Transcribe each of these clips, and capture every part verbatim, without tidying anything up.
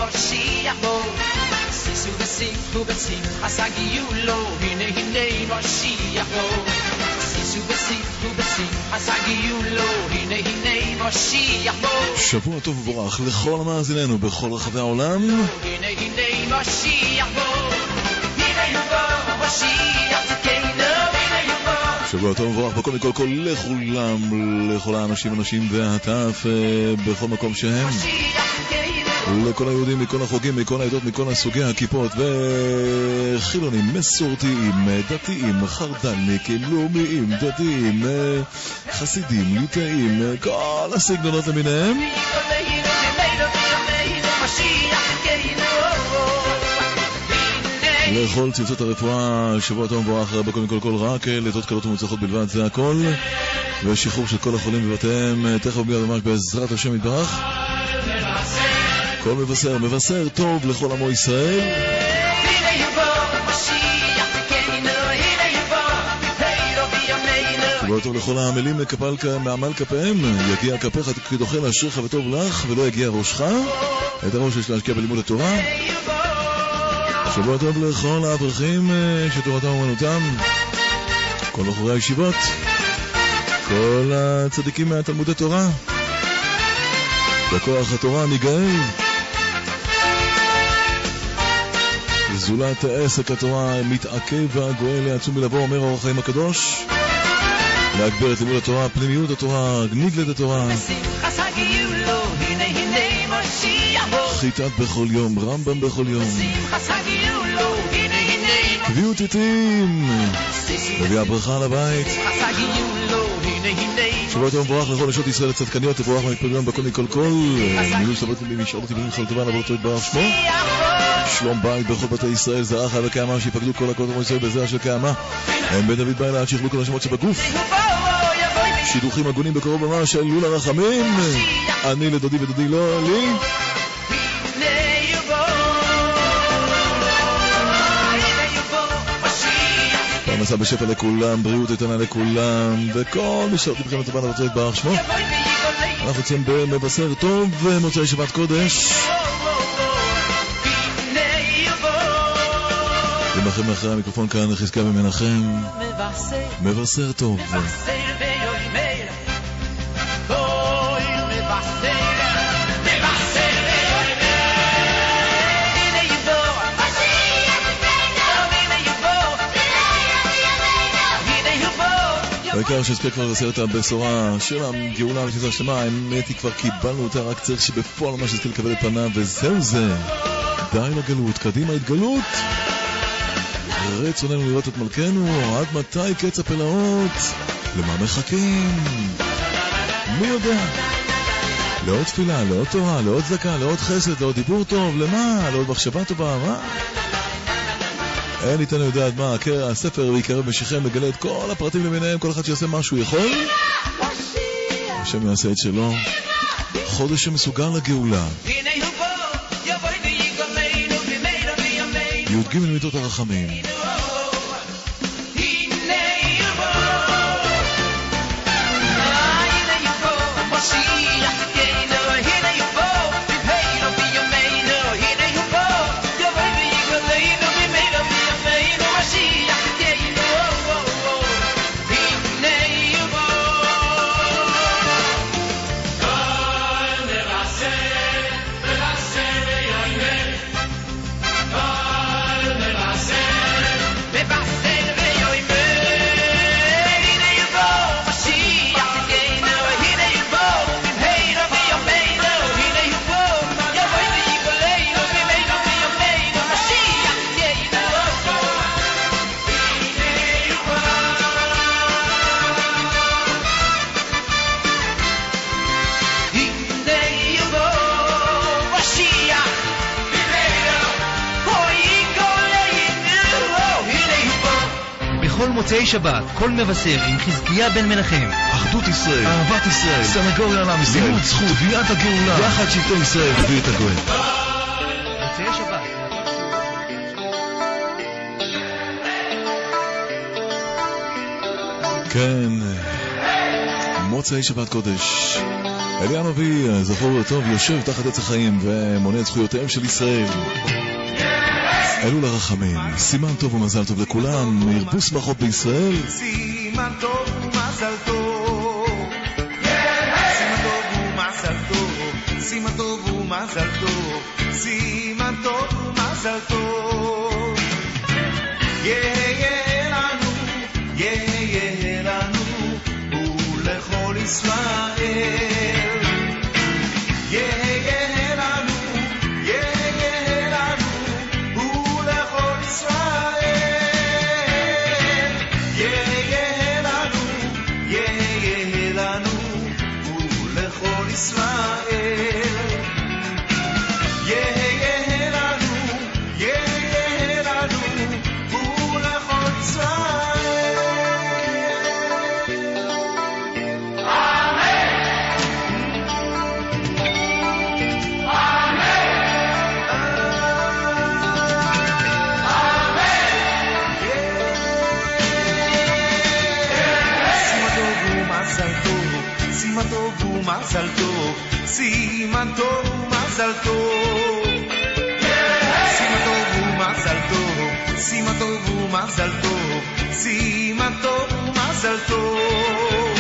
מושיע בו שישו ושיחו בשמחה שגיעו לו הנה הנה מושיע בו שישו ושיחו בשמחה שגיעו לו הנה הנה מושיע בו שבוע טוב וברך לכל מאזיננו בכל רחבי העולם הנה הנה מושיע בו הנה הוא מושיע זכנו הנה הוא שבוע טוב וברך בכל מכל כל לכולם לכל האנשים אנשים והטף בכל מקום שהם לכל היהודים מכל החוגים מכל העדות מכל הסוגי הכיפות וחילונים מסורתיים דתיים חרד"לניקים לאומיים דתיים חסידים ליטאים כל הסגנונות למיניהם לכל צמצות הרפואה שבוע טוב מבורך בכל מכל כל רק לטות קלות ומוצלחות בלבד זה הכל ושחרור של כל החולים בבתיהם תכף ומיד ממש בעזרת השם יתברך כל מבשר, מבשר טוב לכל עמו ישראל שבוע טוב לכל העמלים מעמל כפיהם יגיע כפיך כדוכל אשריך וטוב לך ולא יגיע ראשך את הראש יש להשקיע בלימוד התורה שבוע טוב לכל האברכים שתורתם אומנותם כל בחורי הישיבות כל הצדיקים מהתלמוד התורה בכוח התורה ניגאל זולת עסק התורה מתעכב והגואל לעצום מלבוא אומר אור החיים הקדוש להגבר את לימוד התורה פנימיות התורה נגלת התורה חיטת בכל יום רמב"ם בכל יום קביעות עתים מביא הברכה על הבית שבוע טוב מבורך לכל נשות ישראל הצדקניות תבורך מהתפלגון בכל מכל כל מילוי שבת משעות הטבעים של טובה נעבור תורת ברח שמו שלום בית בכל בתי ישראל זרח וקיימה שיפקדו כל הקולות עמו ישראל בזרע של קיימה הם בן דוד בא אלעד שיכלו כל השמות שבגוף שידוכים הגונים בקרוב ממש של לול הרחמים אני לדודי ודודי לא לי פרנסה בשפע לכולם, בריאות איתנה לכולם וכל מי שרתי בכם לטובה נבצע את ברח שמו אנחנו יוצאים במבשר טוב מוצאי שבת קודש ומאחרים מאחרי המיקרופון כאן חזקיה ומנחם מבשר טוב בעיקר שהספק כבר לבשר את הבשורה של הגאולה ותיזה השלמה האמת היא כבר קיבלנו אותה רק צריך שבפועל ממש נזכה לקבל את פניו וזהו זה די לגלות, קדימה התגלות רצוננו לראות את מלכנו עד מתי קץ הפלאות למה מחכים מי יודע לעוד תפילה, לעוד תורה, לעוד זקה, לעוד חסד, לעוד דיבור טוב למה? לעוד מחשבה טובה, מה? אין איתנו יודע עד מה הספר ויקרב משיכם מגלה את כל הפרטים למיניהם כל אחד שיעשה משהו יכול השם יעשה את שלו חודש שמסוגר לגאולה י"ג מיתות הרחמים מוצאי שבת, כל מבשר עם חזקיה בן מנחם אחדות ישראל, אהבת ישראל, סנגוריה לעם ישראל, לימוד זכות, תביעת הגאולה יחד שבטי ישראל תביא את הגואל מוצאי שבת כן מוצאי שבת קודש אלי הנביא, זכור טוב, יושב תחת עץ החיים ומונה את זכויותיהם של ישראל. אלול הרחמים, סימן טוב ומזל טוב לכולם, ירבו שמחות בישראל. סימן טוב ומזל טוב, סימן טוב ומזל טוב, סימן טוב ומזל טוב, סימן טוב ומזל טוב. יהיה לנו, יהיה לנו, ולכל ישראל. יהיה לנו, יהיה לנו, ולכל ישראל. יהיה לנו, יהיה לנו, ולכל ישראל. יהיה לנו, יהיה לנו, ולכל ישראל. סימן טוב ומזל טוב, סימן טוב ומזל טוב, סימן טוב ומזל טוב, סימן טוב ומזל טוב, סימן טוב ומזל טוב.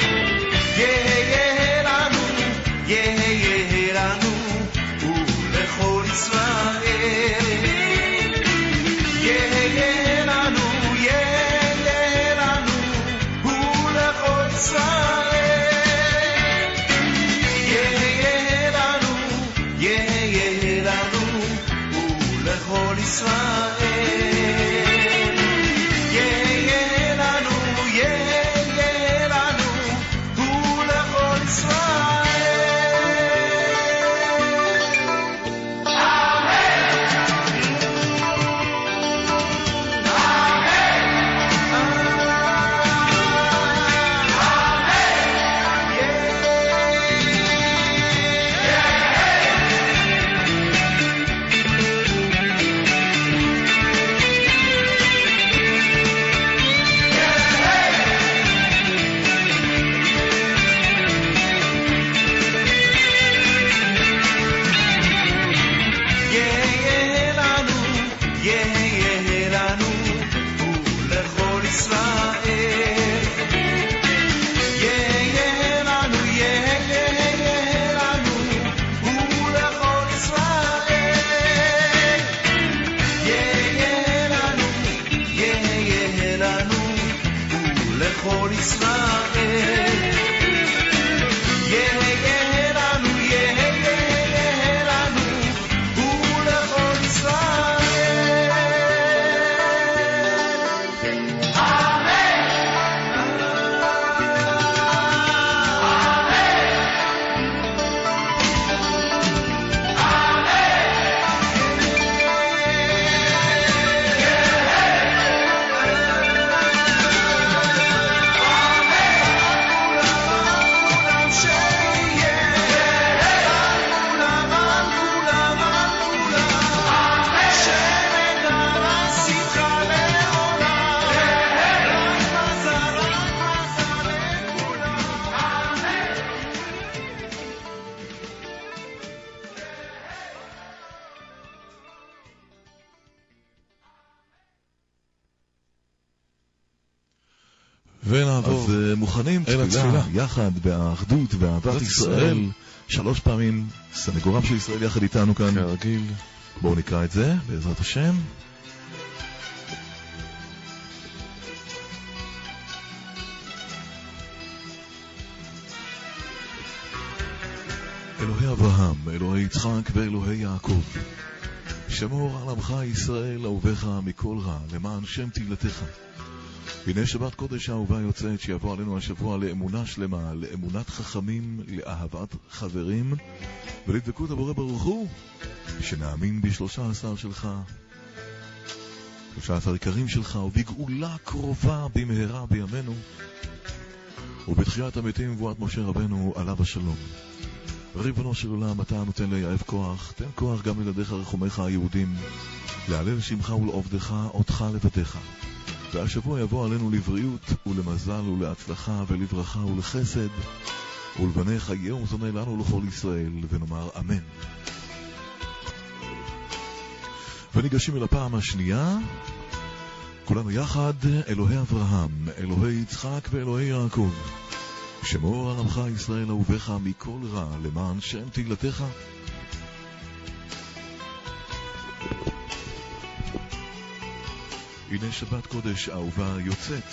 יהיה לנו, יהיה לנו, ולכל ישראל. יהיה לנו, יהיה לנו, ולכל ישראל. כל ישראל. יהיה לנו, יהיה לנו, ולכל ישראל. ונעבור. אז מוכנים תפילה, תפילה יחד באחדות ואהבת ישראל. שלוש פעמים סנגורם של ישראל יחד איתנו כאן כרגיל. בואו נקרא את זה בעזרת השם. אלוהי אברהם, אלוהי יצחק ואלוהי יעקב, שמור על עמך ישראל אהובך מכל רע, למען שם תהילתך. הנה שבת קודש האהובה יוצאת, שיבוא עלינו השבוע לאמונה שלמה, לאמונת חכמים, לאהבת חברים ולדבקות הבורא ברוך הוא, שנאמין בשלושה עשר שלך, שלושה עשר עיקרים שלך, ובגאולה קרובה במהרה בימינו, ובתחיית המתים ובואת משה רבנו עליו השלום. ריבונו של עולם, אתה נותן ליעב כוח, תן כוח גם לילדיך רחומך היהודים, להלל שמך ולעובדך, אותך לבדיך. והשבוע יבוא עלינו לבריאות ולמזל ולהצלחה ולברכה ולחסד, ולבני חיי ומזוני לנו לכל ישראל, ונאמר אמן. וניגשים אל הפעם השנייה, כולנו יחד, אלוהי אברהם, אלוהי יצחק ואלוהי יעקב, שמור על עמך ישראל אהובך מכל רע, למען שם תהילתך. הנה שבת קודש אהובה יוצאת,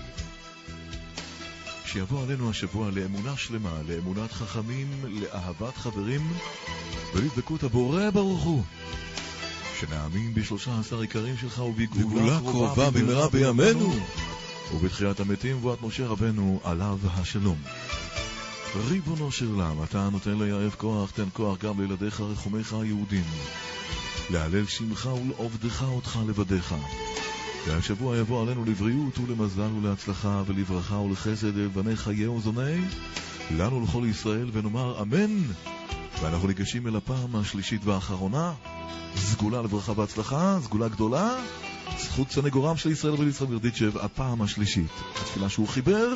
שיבוא עלינו השבוע לאמונה שלמה, לאמונת חכמים, לאהבת חברים ולדבקות הבורא ברוך הוא, שנאמין בשלושה עשר עיקרים שלך ובגאולה קרובה במהרה בימינו, ובתחיית המתים ובואת משה רבנו עליו השלום. ריבונו של עולם, אתה נותן ליעב כוח, תן כוח גם לילדיך רחומיך היהודים, להלל שמך ולעובדך אותך לבדיך. והשבוע יבוא עלינו לבריאות ולמזל ולהצלחה ולברכה ולחסד ולבני חיי וזוני לנו לכל ישראל, ונאמר אמן. ואנחנו ניגשים אל הפעם השלישית והאחרונה, סגולה לברכה והצלחה, סגולה גדולה, זכות סנגורם של ישראל וליצחק ברדיצ'ב, הפעם השלישית, התפילה שהוא חיבר.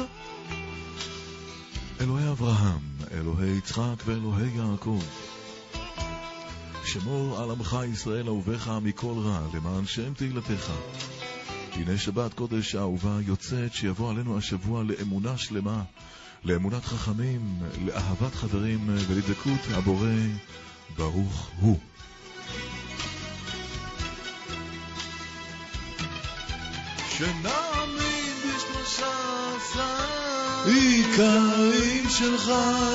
אלוהי אברהם, אלוהי יצחק ואלוהי יעקב, שמור על עמך ישראל אהובך מכל רע, למען שם תהילתך. הנה שבת קודש אהובה יוצאת, שיבוא עלינו השבוע לאמונה שלמה, לאמונת חכמים, לאהבת חברים ולדבקות הבורא ברוך הוא. שנאמין בשלושה עשר עיקרים שלך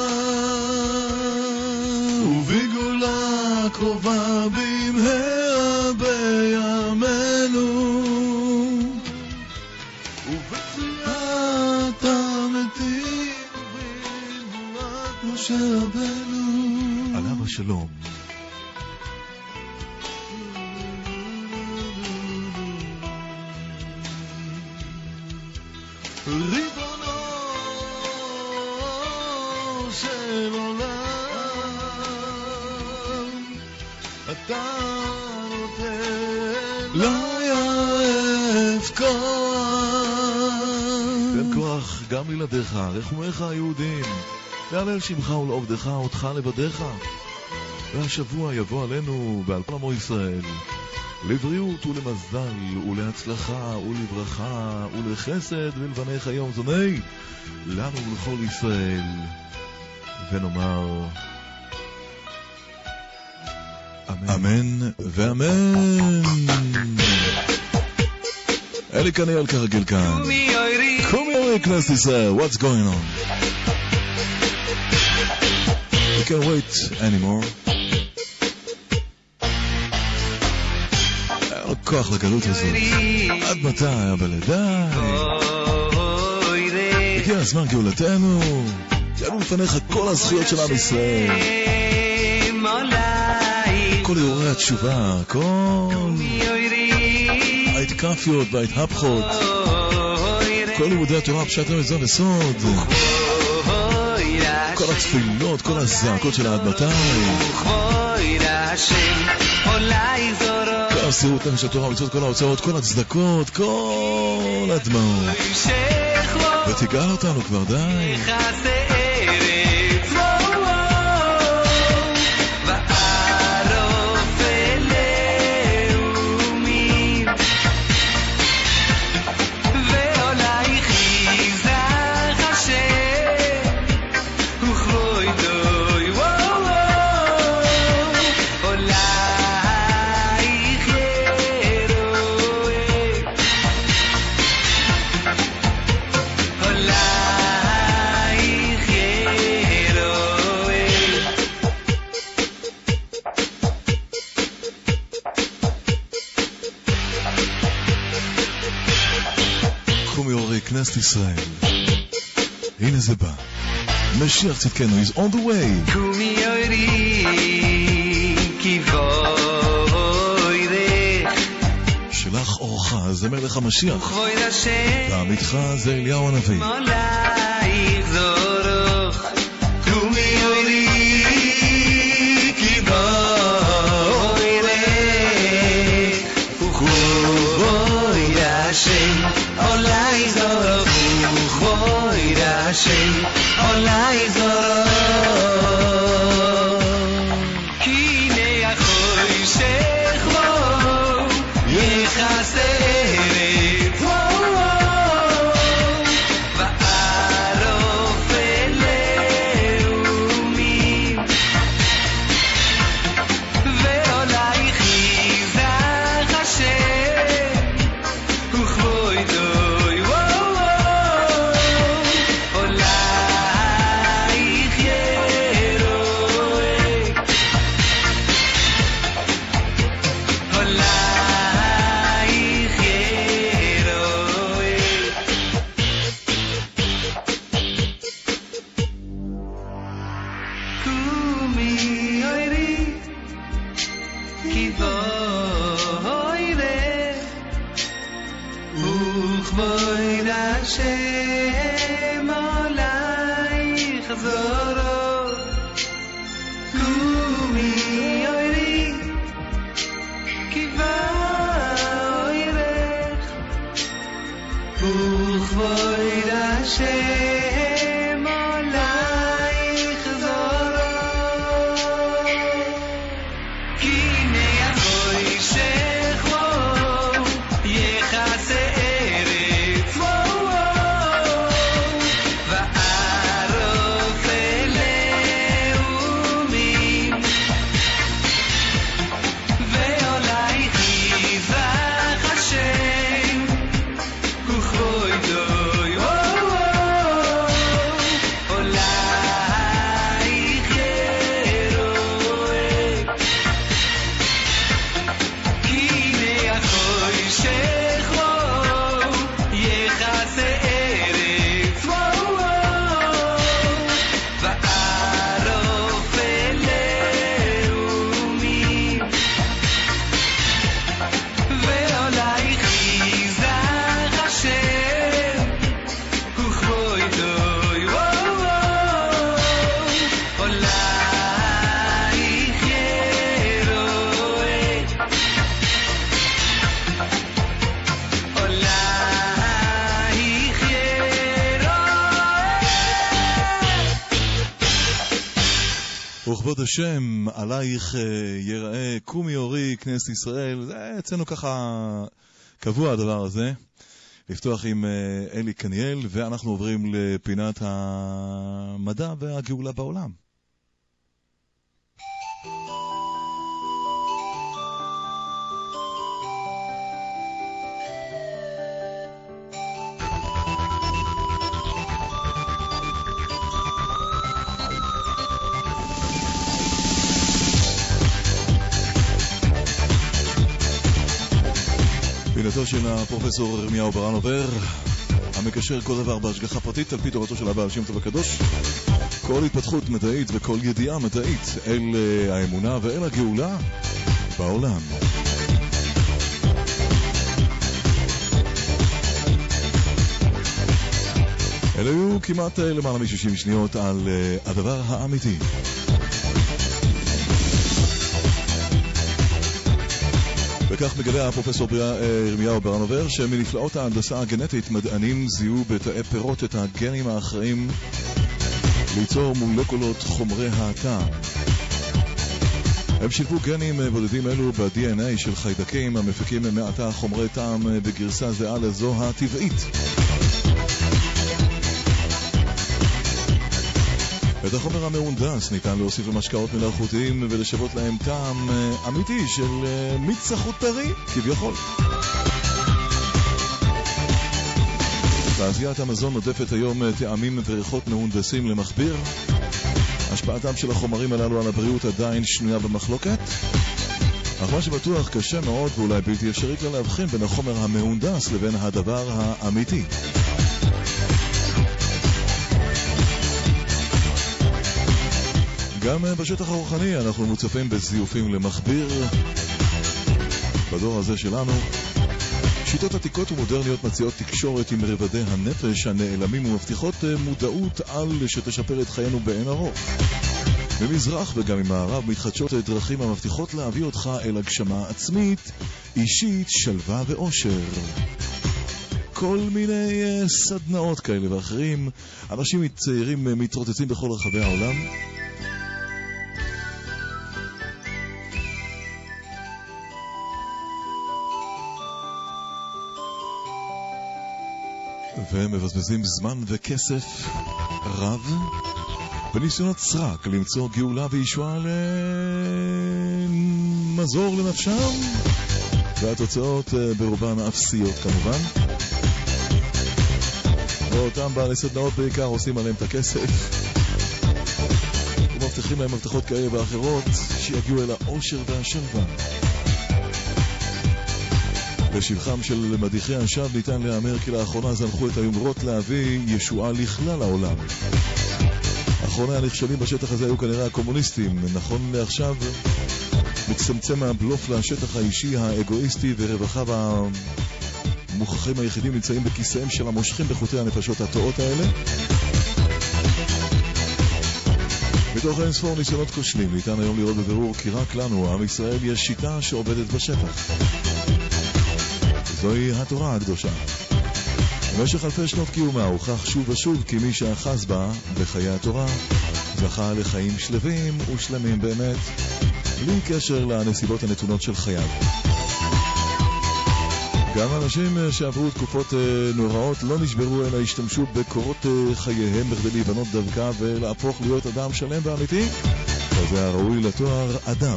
ובגאולה קרובה במהרה בימינו, ובתחיית המתים ובגבורת משה רבנו עליו השלום. ריבונו של עולם, אתה נותן ליעף כוח, תן כוח גם לילדיך רחומיך היהודים, להלל שמך ולעובדך אותך לבדיך. והשבוע יבוא עלינו ועל כל עמו ישראל לבריאות ולמזל ולהצלחה ולברכה ולחסד ולבני חיי ומזוני לנו ולכל ישראל, ונאמר אמן, אמן ואמן. אלי קניאל כרגיל כאן, קומי אורי כנסת ישראל, what's going on? We can't wait anymore. כוח לגלות הזאת, עד מתי היה בלידה? הגיע הזמן גאולתנו, יעלו לפניך כל הזכויות של עם ישראל, כל אירועי התשובה, כל ההתקפיות וההתהפכות, כל לימודי התורה פשט המזון וסוד, כל התפילות, כל הזעקות של עד מתי, כל הסירות נפש התורה, מצוות כל ההוצאות, כל הצדקות, כל הדמעות, ותגאל אותנו כבר די. כנסת ישראל, הנה זה בא, משיח צדקנו is on the way. קומי אורי כיבוי דך, שלח אורך זה מלך המשיח, ועמיתך זה אליהו הנביא. מולייך זורוך, קומי אורי כיבוי דך, וכבוי השם עולי זורוך, וכבוי השם עולי זורוך. וכבוד השם עלייך זורו קומי אוירי קיבה אוירך וכבוד השם עלייך זורו כי נעבוי שכבו יחסה ארץ וערוף לאומים ועולייך יזרח השם וכבודוי עולייך ירואי כי נעבוי שכבו יחסה ארץ וערוף לאומים ועולייך יזרח השם וכבודוי עולייך ירואי עולייך ירואי וכבוד השם עלייך יראה קומי אורי כנסת ישראל. זה אצלנו ככה קבוע הדבר הזה. לפתוח עם אלי קניאל, ואנחנו עוברים לפינת המדע והגאולה בעולם. פינתו של הפרופסור ירמיהו ברנובר, המקשר כל דבר בהשגחה פרטית על פי תורתו של הבעל שם טוב הקדוש. כל התפתחות מדעית וכל ידיעה מדעית אל האמונה ואל הגאולה בעולם. אלה היו כמעט למעלה מ-שישים שניות על הדבר האמיתי. וכך מגלה הפרופסור ירמיהו ברנובר שמנפלאות ההנדסה הגנטית מדענים זיהו בתאי פירות את הגנים האחראים ליצור מולקולות חומרי התא. הם שילבו גנים בודדים אלו ב-די אן איי של חיידקים המפיקים מעתה חומרי טעם בגרסה זהה לזו הטבעית. את החומר המהונדס ניתן להוסיף למשקאות מלאכותיים ולשוות להם טעם אמיתי של מיץ סחוט טרי, כביכול. תעשיית המזון נודפת היום טעמים וריחות מהונדסים למכביר. השפעתם של החומרים הללו על הבריאות עדיין שנויה במחלוקת, אך מה שבטוח קשה מאוד ואולי בלתי אפשרי כלל להבחין בין החומר המהונדס לבין הדבר האמיתי. גם בשטח הרוחני אנחנו מוצפים בזיופים למכביר. בדור הזה שלנו שיטות עתיקות ומודרניות מציעות תקשורת עם רבדי הנפש הנעלמים ומבטיחות מודעות על שתשפר את חיינו בעין ארוך. במזרח וגם ממערב מתחדשות דרכים המבטיחות להביא אותך אל הגשמה עצמית, אישית, שלווה ואושר. כל מיני סדנאות כאלה ואחרים. אנשים צעירים מתרוצצים בכל רחבי העולם. והם מבזבזים זמן וכסף רב בניסיונות סרק למצוא גאולה וישועה למזור לנפשם, והתוצאות ברובן אפסיות כמובן. ואותם בעלי סדנאות בעיקר עושים עליהם את הכסף ומבטיחים להם מבטחות כאלה ואחרות שיגיעו אל האושר והשלווה. בשבחם של מדיחי השווא ניתן להאמר כי לאחרונה זנחו את היומרות להביא ישועה לכלל העולם. אחרוני הנכשלים בשטח הזה היו כנראה הקומוניסטים. נכון לעכשיו מצטמצם הבלוף לשטח האישי האגואיסטי ורווחיו המוכחים היחידים נמצאים בכיסאיהם של המושכים בחוטי הנפשות הטועות האלה. מתוך אין ספור ניסיונות כושלים ניתן היום לראות בבירור כי רק לנו, עם ישראל, יש שיטה שעובדת בשטח. זוהי התורה הקדושה. במשך אלפי שנות קיומה הוכח שוב ושוב כי מי שאחז בה בחיי התורה זכה לחיים שלווים ושלמים באמת, בלי קשר לנסיבות הנתונות של חייו. גם אנשים שעברו תקופות נוראות לא נשברו אלא השתמשו בקורות חייהם בכדי להיבנות דווקא ולהפוך להיות אדם שלם ואמיתי, וזה הראוי לתואר אדם.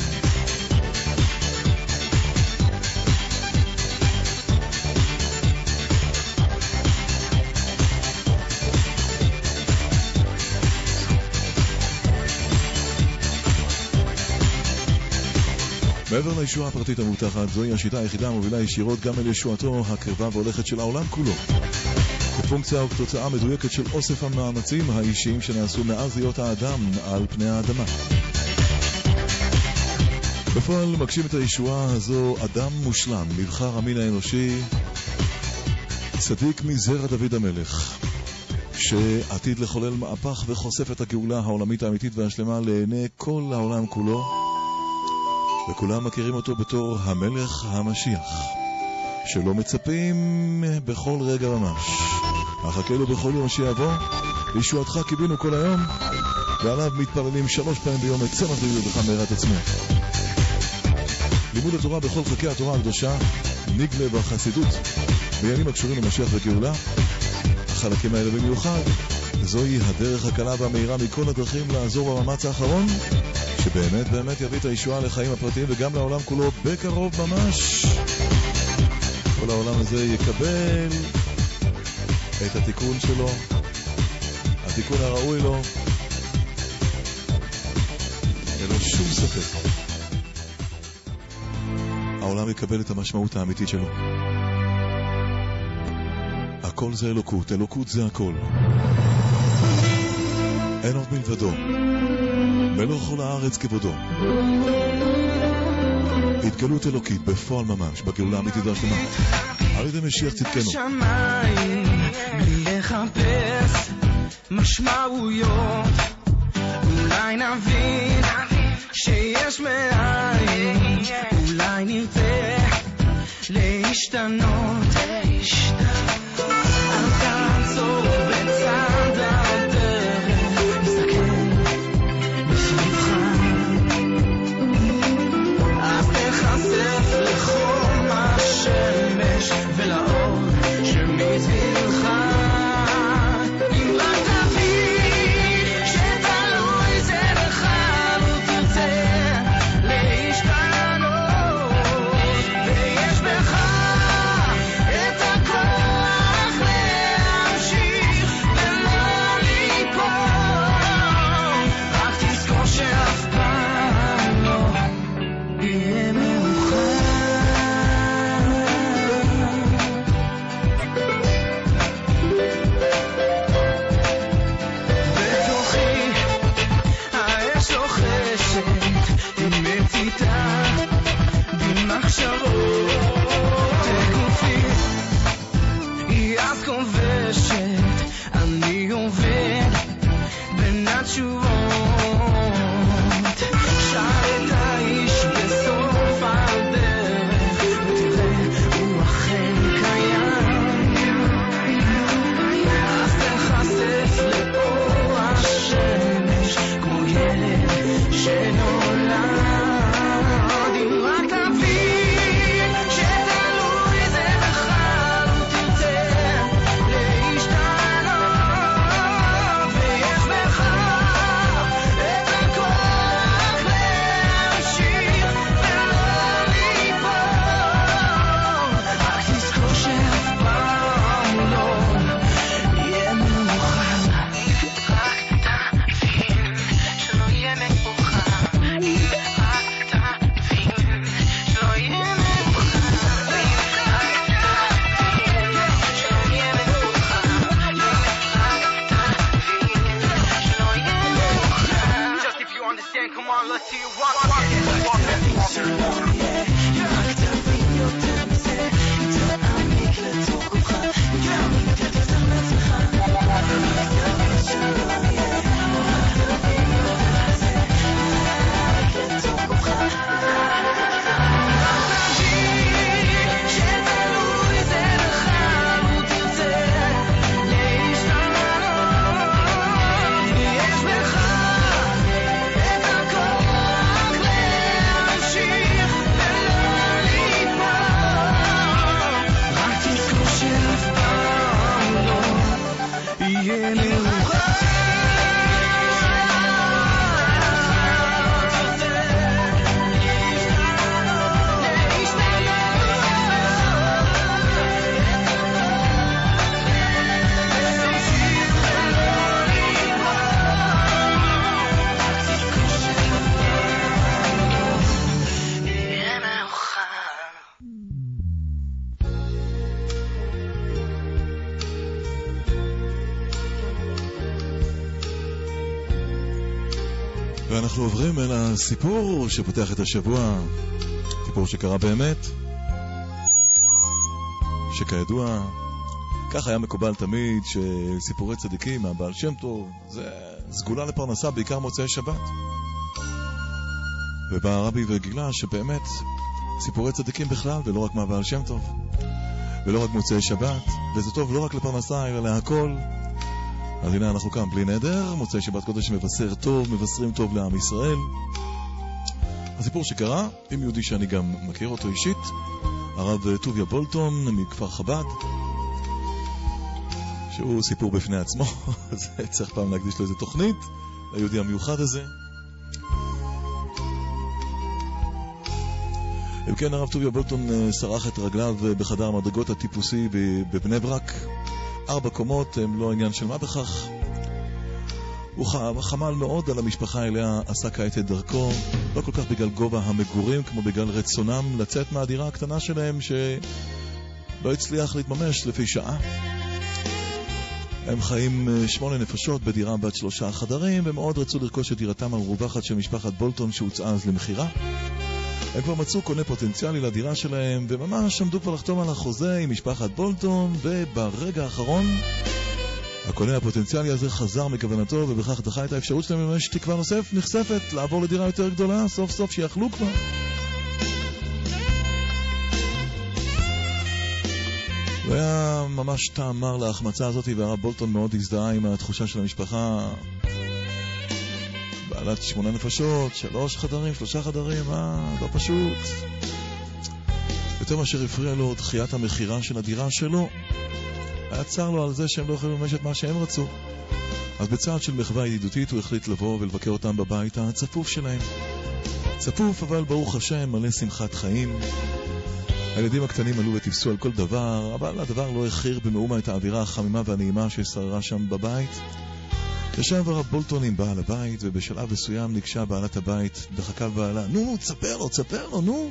מעבר לישועה הפרטית המובטחת, זוהי השיטה היחידה המובילה ישירות גם אל ישועתו הקרבה והולכת של העולם כולו. בפונקציה או כתוצאה מדויקת של אוסף המאמצים האישיים שנעשו מאז להיות האדם על פני האדמה. בפועל מגשים את הישועה הזו אדם מושלם, נבחר המין האנושי, צדיק מזרע דוד המלך, שעתיד לחולל מהפך וחושף את הגאולה העולמית האמיתית והשלמה לעיני כל העולם כולו. וכולם מכירים אותו בתור המלך המשיח, שלא מצפים בכל רגע ממש. החכה לו בכל יום שיבוא, לישועתך קיבינו כל היום, ועליו מתפללים שלוש פעמים ביום את צמח ויהודך מהרת עצמך. לימוד התורה בכל חלקי התורה הקדושה נגלה בחסידות בימים הקשורים למשיח וגאולה. החלקים האלה במיוחד, זוהי הדרך הקלה והמהירה מכל הדרכים לעזור במאמץ האחרון, שבאמת באמת יביא את הישועה לחיים הפרטיים וגם לעולם כולו בקרוב ממש. כל העולם הזה יקבל את התיקון שלו, התיקון הראוי לו, ללא שום ספק. העולם יקבל את המשמעות האמיתית שלו. הכל זה אלוקות, אלוקות זה הכל. אין עוד מלבדו. מלוך כל הארץ כבודו. התגלות אלוקית בפועל ממש, בגאולה האמיתית והשלמה. על ידי משיח צדקנו. שמיים, בלי לחפש משמעויות, אולי נבין שיש מאין, אולי נרצה להשתנות. אל תעצור בצד הדרך, מסתכל בסביבך, אז תחשף לחום השמש ולאור שמסביבך. אם רק תבין שתלוי זה בך, לא תרצה להשתנות, ויש בך את הכוח להמשיך ולא ליפול. רק תזכור שאף פעם לא יהיה מאוחר. בתוכי האש לוחשת, היא מציתה במחשבות, תגופי היא אז כובשת, אני עובד בין התשובות. שאל את האיש בסוף הדרך, ותראה הוא אכן קיים. אז תחשף לאור השמש כמו ילד שנולד. אם רק תבין שתלוי זה בך, לא תרצה להשתנות, ויש בך ואנחנו עוברים אל הסיפור שפותח את השבוע, סיפור שקרה באמת, שכידוע כך היה מקובל תמיד שסיפורי צדיקים מהבעל שם טוב זה סגולה לפרנסה, בעיקר מוצאי שבת. ובא הרבי וגילה שבאמת סיפורי צדיקים בכלל, ולא רק מהבעל שם טוב ולא רק מוצאי שבת, וזה טוב לא רק לפרנסה אלא להכל. אז הנה אנחנו כאן בלי נדר, מוצאי שבת קודש מבשר טוב, מבשרים טוב לעם ישראל. הסיפור שקרה עם יהודי שאני גם מכיר אותו אישית, הרב טוביה בולטון מכפר חב"ד, שהוא סיפור בפני עצמו. אז צריך פעם להקדיש לו איזה תוכנית ליהודי המיוחד הזה. וכן, הרב טוביה בולטון שרח את רגליו בחדר המדרגות הטיפוסי בבני ברק. ארבע קומות, הם לא עניין של מה בכך. הוא חמל מאוד על המשפחה אליה עשה כעת את דרכו, לא כל כך בגלל גובה המגורים כמו בגלל רצונם לצאת מהדירה הקטנה שלהם שלא הצליח להתממש לפי שעה. הם חיים שמונה נפשות בדירה בת שלושה חדרים, ומאוד רצו לרכוש את דירתם המרווחת של משפחת בולטון שהוצאה אז למחירה. הם כבר מצאו קונה פוטנציאלי לדירה שלהם, וממש עמדו כבר לחתום על החוזה עם משפחת בולטון, וברגע האחרון הקונה הפוטנציאלי הזה חזר מכוונתו, ובכך דחה את האפשרות שלהם לממש תקווה נוסף, נחשפת, לעבור לדירה יותר גדולה, סוף סוף שיחלו כבר. והיה ממש טעם מר להחמצה הזאת, והרב בולטון מאוד הזדהה עם התחושה של המשפחה. בעלת שמונה נפשות, שלוש חדרים, שלושה חדרים, אה, לא פשוט. יותר מאשר הפריע לו דחיית המחירה של הדירה שלו, היה צר לו על זה שהם לא יכולים לממש את מה שהם רצו. אז בצעד של מחווה ידידותית הוא החליט לבוא ולבקר אותם בבית הצפוף שלהם. צפוף אבל ברוך השם מלא שמחת חיים. הילדים הקטנים עלו וטיפסו על כל דבר, אבל הדבר לא הכיר במאומה את האווירה החמימה והנעימה ששררה שם בבית. ישב הרב בולטון עם בעל הבית, ובשלב מסוים ניגשה בעלת הבית, דחקה בעלה, נו, נו, תספר לו, תספר לו, נו.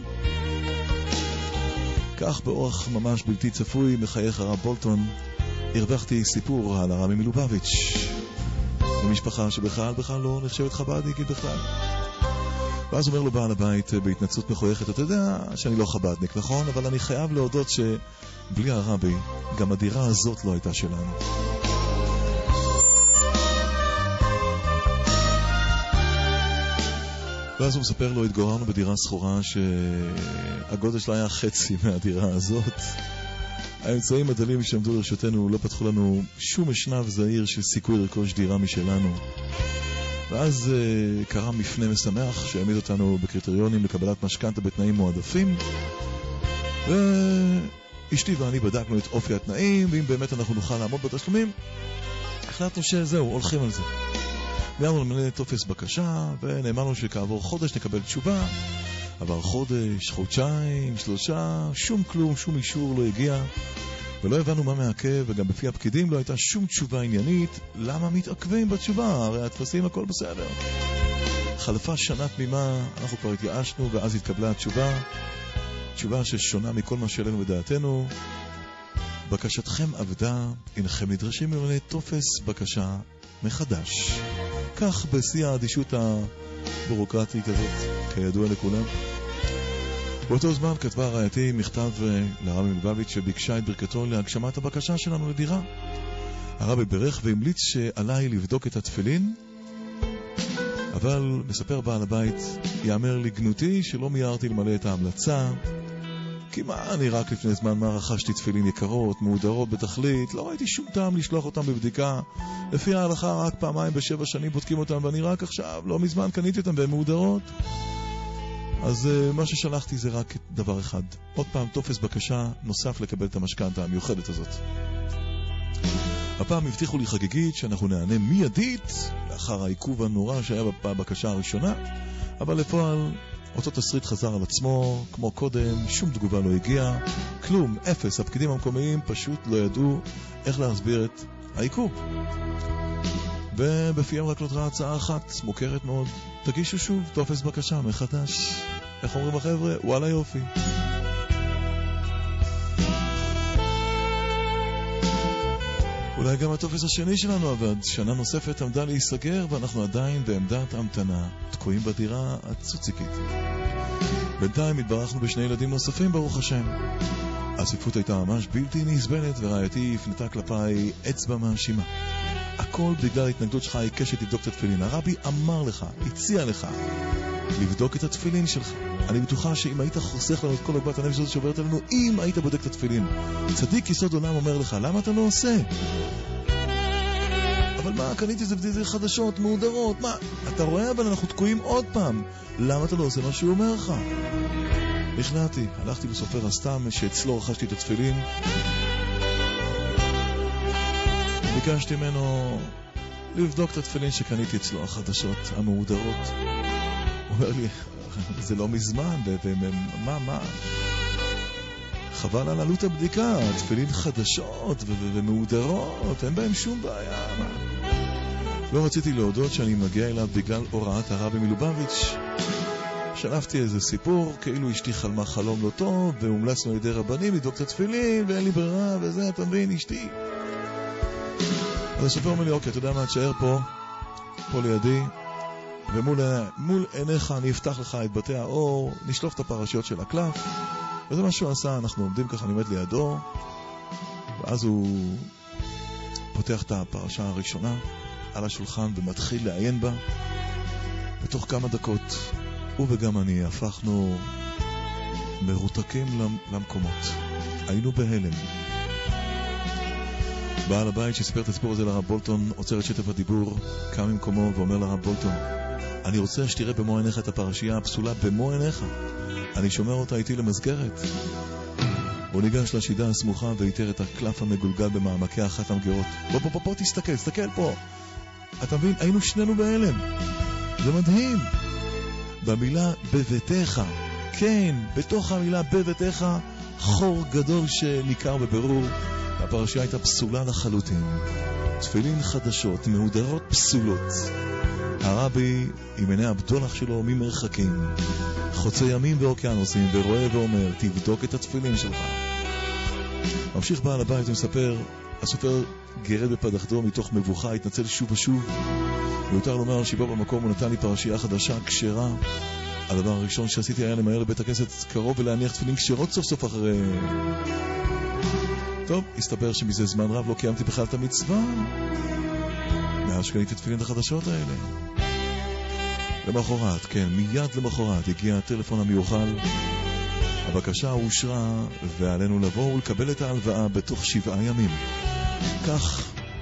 כך באורח ממש בלתי צפוי מחייך הרב בולטון, הרווחתי סיפור על הרבי מלובביץ', במשפחה שבכלל בכלל לא נחשבת חב"דניקית בכלל. ואז אומר לו בעל הבית בהתנצלות מחויכת, אתה יודע שאני לא חב"דניק, נכון? אבל אני חייב להודות שבלי הרבי גם הדירה הזאת לא הייתה שלנו. ואז הוא מספר לו, התגוררנו בדירה סחורה שהגודל שלה היה חצי מהדירה הזאת. האמצעים הדלים שעמדו לרשותנו לא פתחו לנו שום אשנב זהיר של סיכוי לרכוש דירה משלנו. ואז uh, קרה מפנה משמח שהעמיד אותנו בקריטריונים לקבלת משכנתה בתנאים מועדפים, ואשתי ואני בדקנו את אופי התנאים, ואם באמת אנחנו נוכל לעמוד בתשלומים, החלטנו שזהו, הולכים על זה. נאמרנו למלא טופס בקשה, ונאמרנו שכעבור חודש נקבל תשובה. עבר חודש, חודשיים, שלושה, שום כלום, שום אישור לא הגיע, ולא הבנו מה מעכב, וגם בפי הפקידים לא הייתה שום תשובה עניינית. למה מתעכבים בתשובה? הרי התפסים הכל בסדר. חלפה שנה תמימה, אנחנו כבר התייאשנו, ואז התקבלה התשובה, תשובה ששונה מכל מה שלנו בדעתנו. בקשתכם עבדה, אינכם נדרשים למלא טופס בקשה מחדש. כך בשיא האדישות הבירוקרטית הזאת, כידוע לכולם. באותו זמן כתבה רעייתי מכתב לרבי מלובביץ' שביקשה את ברכתו להגשמת הבקשה שלנו לדירה. הרבי ברך והמליץ שעליי לבדוק את התפילין, אבל מספר בעל הבית, יאמר לגנותי שלא מיירתי למלא את ההמלצה, כי מה, אני רק לפני זמן מה רכשתי תפילין יקרות, מהודרות בתכלית, לא ראיתי שום טעם לשלוח אותם בבדיקה. לפי ההלכה רק פעמיים בשבע שנים בודקים אותם, ואני רק עכשיו, לא מזמן קניתי אותם והן מהודרות. אז uh, מה ששלחתי זה רק דבר אחד, עוד פעם טופס בקשה נוסף לקבל את המשכנתה המיוחדת הזאת. הפעם הבטיחו לי חגיגית שאנחנו נענה מיידית לאחר העיכוב הנורא שהיה בבקשה הראשונה, אבל לפועל אותו תסריט חזר על עצמו כמו קודם, שום תגובה לא הגיעה, כלום, אפס. הפקידים המקומיים פשוט לא ידעו איך להסביר את העיכוב, ובפיהם רק נותרה הצעה אחת מוכרת מאוד, תגישו שוב טופס בקשה מחדש. איך אומרים החבר'ה? וואלה יופי. אולי גם הטופס השני שלנו עבד. שנה נוספת עמדה להיסגר ואנחנו עדיין בעמדת המתנה, תקועים בדירה הצוציקית. בינתיים התברכנו בשני ילדים נוספים, ברוך השם. הצפיפות הייתה ממש בלתי נסבלת ורעייתי הפנתה כלפיי אצבע מאשימה. הכל בגלל ההתנגדות שלך העיקשת לבדוק את התפילין. הרבי אמר לך, הציע לך לבדוק את התפילין שלך. אני בטוחה שאם היית חוסך לנו את כל עוגמת הנפש הזאת שעוברת עלינו, אם היית בודק את התפילין, צדיק יסוד עולם אומר לך, למה אתה לא עושה? אבל מה, קניתי את זה חדשות, מהודרות, מה? אתה רואה, אבל אנחנו תקועים עוד פעם. למה אתה לא עושה מה שהוא אומר לך? נכנעתי, הלכתי לסופר הסתם שאצלו רכשתי את התפילין. ביקשתי ממנו לבדוק את התפילין שקניתי אצלו, החדשות, המהודרות. הוא אומר לי, זה לא מזמן, ומה, מה? חבל על עלות הבדיקה, תפילין חדשות ומהודרות, אין בהם שום בעיה. לא רציתי להודות שאני מגיע אליו בגלל הוראת הרבי מלובביץ'. שלפתי איזה סיפור, כאילו אשתי חלמה חלום לא טוב, והומלצנו על ידי רבנים לבדוק את התפילין, ואין לי ברירה, וזה, אתה מבין, אשתי. אז הסופר אומר לי, אוקיי, אתה יודע מה, תשאר פה, פה לידי, ומול מול עיניך אני אפתח לך את בתי האור, נשלוף את הפרשיות של הקלף, וזה מה שהוא עשה, אנחנו עומדים ככה, אני עומד לידו, ואז הוא פותח את הפרשה הראשונה על השולחן ומתחיל לעיין בה. בתוך כמה דקות הוא וגם אני הפכנו מרותקים למקומות, היינו בהלם. בעל הבית שסיפר את הסיפור הזה לרב בולטון עוצר את שטף הדיבור, קם ממקומו ואומר לרב בולטון, אני רוצה שתראה במו עיניך את הפרשייה הפסולה, במו עיניך, אני שומר אותה איתי למסגרת. הוא ניגש לשידה הסמוכה ויתר את הקלף המגולגל במעמקי אחת המגירות. בוא בוא בוא, בוא תסתכל, תסתכל פה. אתה מבין, היינו שנינו בהלם, זה מדהים. במילה בביתך, כן, בתוך המילה בביתך, חור גדול שניכר בבירור. הפרשייה הייתה פסולה לחלוטין, תפילין חדשות, מהודרות פסולות. הרבי עם עיני הבדולח שלו ממרחקים, חוצה ימים ואוקיינוסים, ורואה ואומר, תבדוק את התפילין שלך. ממשיך בעל הבית ומספר, הסופר גרד בפדחתו מתוך מבוכה, התנצל שוב ושוב. מיותר לומר שבו במקום הוא נתן לי פרשייה חדשה, כשרה. הדבר הראשון שעשיתי היה למהר לבית הכנסת קרוב ולהניח תפילין כשרות סוף סוף אחרי... טוב, הסתבר שמזה זמן רב לא קיימתי בכלל את המצווה, מאז שקניתי את תפילין החדשות האלה. למחרת, כן, מיד למחרת הגיע הטלפון המיוחל. הבקשה אושרה ועלינו לבוא ולקבל את ההלוואה בתוך שבעה ימים. כך,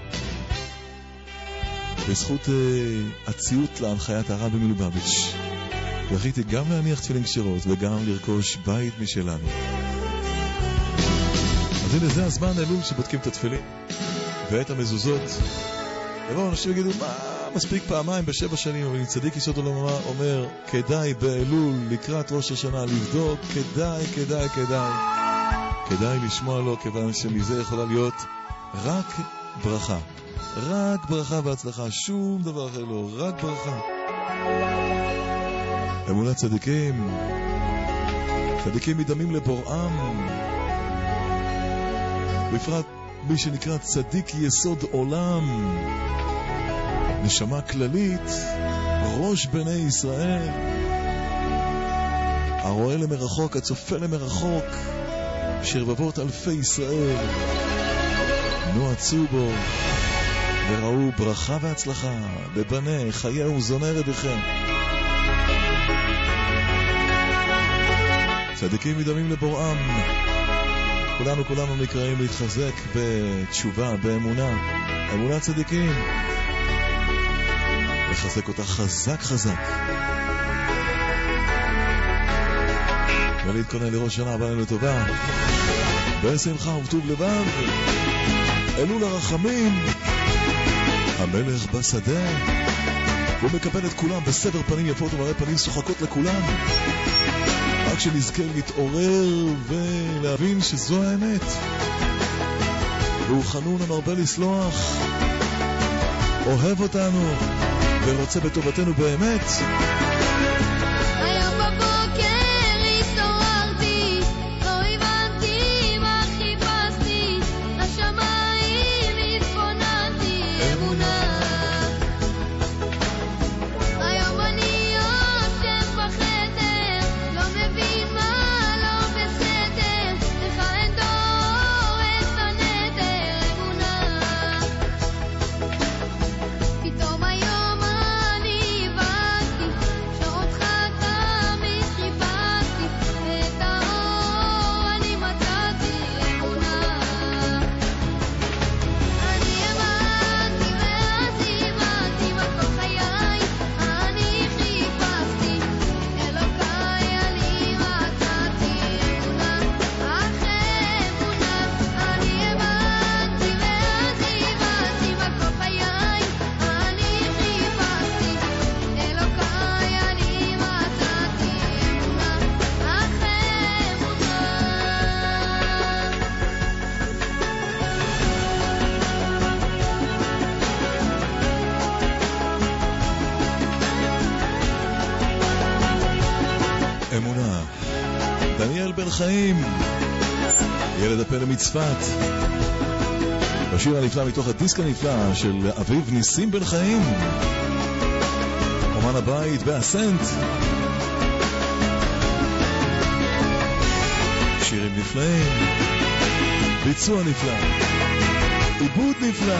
בזכות uh, הציות להנחיית הרבי מלובביץ', זכיתי גם להניח תפילין כשרות וגם לרכוש בית משלנו. אז הנה, זה הזמן אלול שבודקים את התפילין ואת המזוזות. ובואו אנשים יגידו, מה, מספיק פעמיים בשבע שנים, אבל צדיק יסוד עולם אומר, כדאי באלול לקראת ראש השנה לבדוק, כדאי, כדאי, כדאי. כדאי לשמוע לו, כיוון שמזה יכולה להיות רק ברכה. רק ברכה והצלחה, שום דבר אחר לא, רק ברכה. אמונת צדיקים, צדיקים מדמים לבוראם, בפרט מי שנקרא צדיק יסוד עולם, נשמה כללית, ראש בני ישראל, הרואה למרחוק, הצופה למרחוק, שרבבות אלפי ישראל נועצו בו וראו ברכה והצלחה בבני חיי וזוני רביכם. צדיקים מדמים לבוראם, כולנו כולנו נקראים להתחזק בתשובה, באמונה, אמונה צדיקים, לחזק אותה חזק חזק ולהתכונן לראש שנה הבאה לטובה בשמחה ובטוב לבב. אלול הרחמים, המלך בשדה, הוא מקבל את כולם בסבר פנים יפות ומראה פנים שוחקות לכולם, רק שנזכה להתעורר ולהבין שזו האמת, והוא חנון המרבה לסלוח, אוהב אותנו ורוצה בטובתנו באמת. היום בבוקר התעוררתי, לא הבנתי מה חיפשתי, לשמיים התבוננתי. חיים, ילד הפלא מצפת. בשיר הנפלא מתוך הדיסק הנפלא של אביב ניסים בן חיים, אומן הבית באסנט. שירים נפלאים, ביצוע נפלא, עיבוד נפלא.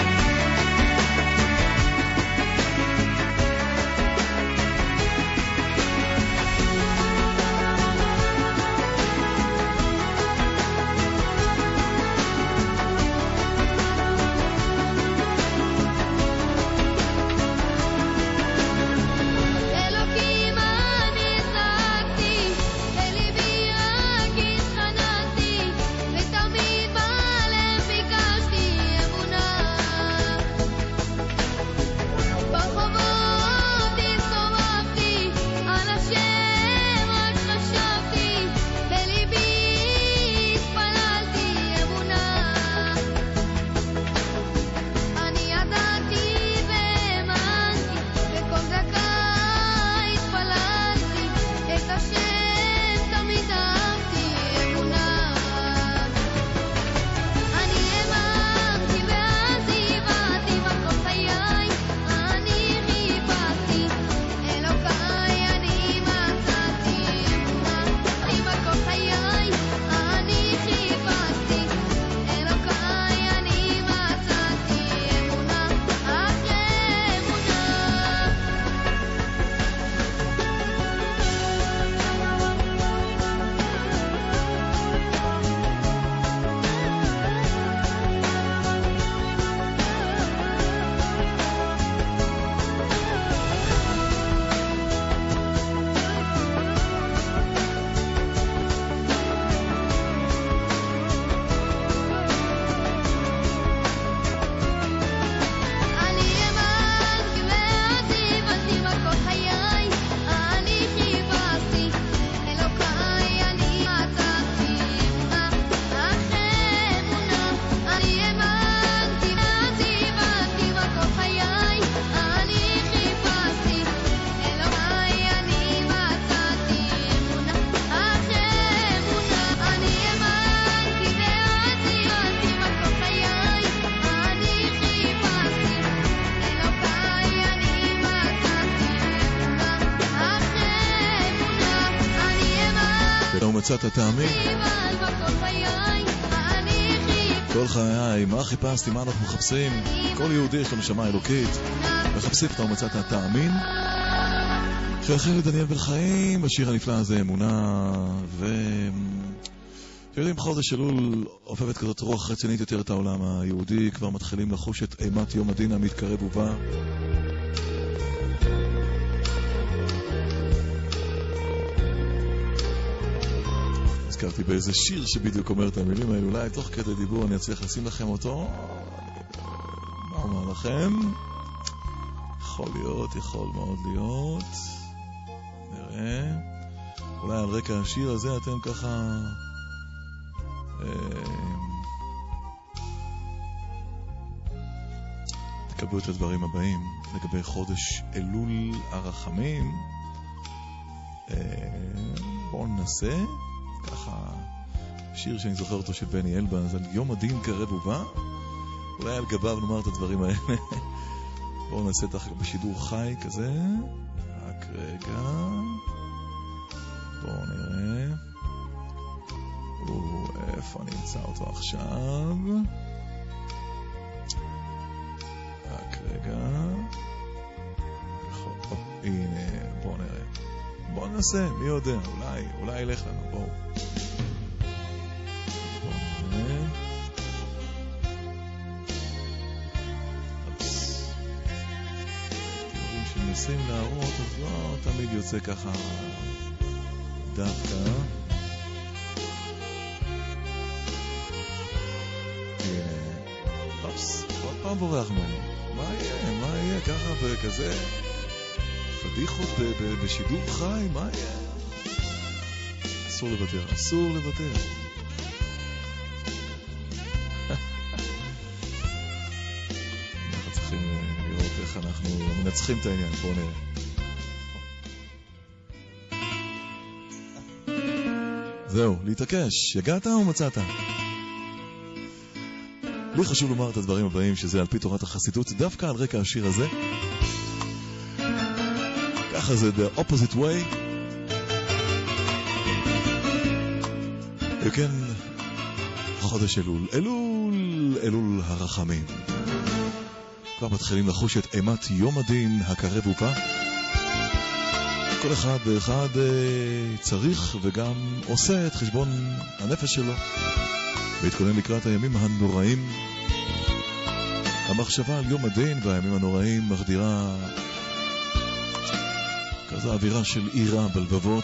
מצאת הטעמים כל חיי, מה חיפשתי, מה אנחנו מחפשים? כל יהודי יש לו נשמה אלוקית, מחפשים את מצאת הטעמים. חלחל לדניאל בן חיים, השיר הנפלא הזה אמונה. ו... יודעים, חודש אלול עופבת כזאת רוח רצינית יותר את העולם היהודי, כבר מתחילים לחוש את אימת יום הדין המתקרב ובא. הזכרתי באיזה שיר שבדיוק אומר את המילים האלו, אולי תוך כדי דיבור אני אצליח לשים לכם אותו. מה אומר לכם? יכול להיות, יכול מאוד להיות. נראה. אולי על רקע השיר הזה אתם ככה תקבלו את הדברים הבאים לגבי חודש אלול הרחמים. בואו ננסה ככה שיר שאני זוכר אותו של בני אלבז על יום הדין קרב ובא, אולי על גביו נאמר את הדברים האלה. בואו נעשה את זה בשידור חי כזה, רק רגע, בואו נראה או, איפה אני אמצא אותו עכשיו, רק רגע, יכול, הנה, בואו נראה, בואו ננסה, מי יודע, אולי, אולי ילך לנו, בואו. בואו נראה. אופס. תראו שמנסים להראות, אז לא תמיד יוצא ככה דווקא. הנה. אופס, עוד פעם בורח ממני. מה יהיה? מה יהיה? ככה בכזה... פדיחות בשידור חי, מה יהיה? אסור לוותר, אסור לוותר. אנחנו צריכים לראות איך אנחנו מנצחים את העניין, בואו נראה. זהו, להתעקש, יגעת או מצאת? לי חשוב לומר את הדברים הבאים, שזה על פי תורת החסידות, דווקא על רקע השיר הזה. ככה זה the opposite way. וכן, חודש אלול, אלול, אלול הרחמים. כבר מתחילים לחוש את אימת יום הדין הקרב ובא. כל אחד ואחד צריך וגם עושה את חשבון הנפש שלו, והתכונן לקראת הימים הנוראים. המחשבה על יום הדין והימים הנוראים מחדירה כזה אווירה של עירה בלבבות.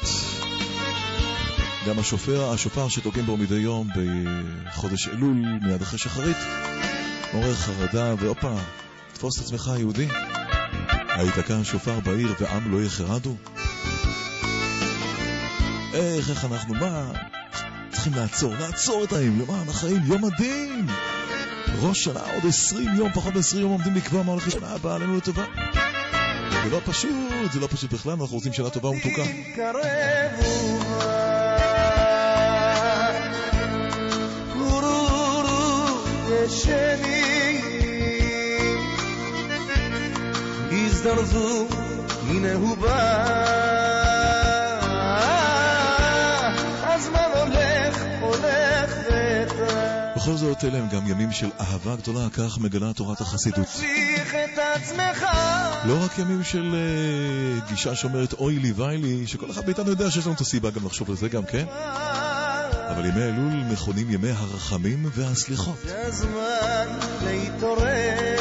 גם השופר, השופר שתוגעים בו מדי יום בחודש אלול מיד אחרי שחרית מעורר חרדה, ואופה, תפוס את עצמך יהודי, היתקע שופר בעיר ועם לא יחרדו. איך, איך אנחנו, מה? צריכים לעצור, לעצור את העם, למען החיים, יום הדין. ראש שנה, עוד עשרים יום, פחות מ-עשרים יום עומדים לקבוע מה הולך לשנה הבאה עלינו לטובה. זה לא פשוט, זה לא פשוט בכלל, אנחנו רוצים שנה טובה ומתוקה. הזדרזו, הנה הוא בא, הזמן הולך, הולך וטע. בכל זאת אלה הם גם ימים של אהבה גדולה, כך מגלה תורת החסידות. תצליח את עצמך, לא רק ימים של uh, גישה שאומרת אוי לי ואי לי, שכל אחד מאיתנו יודע שיש לנו את הסיבה גם לחשוב לזה גם, כן? אבל ימי אלול מכונים ימי הרחמים והסליחות. זה הזמן להתעורר,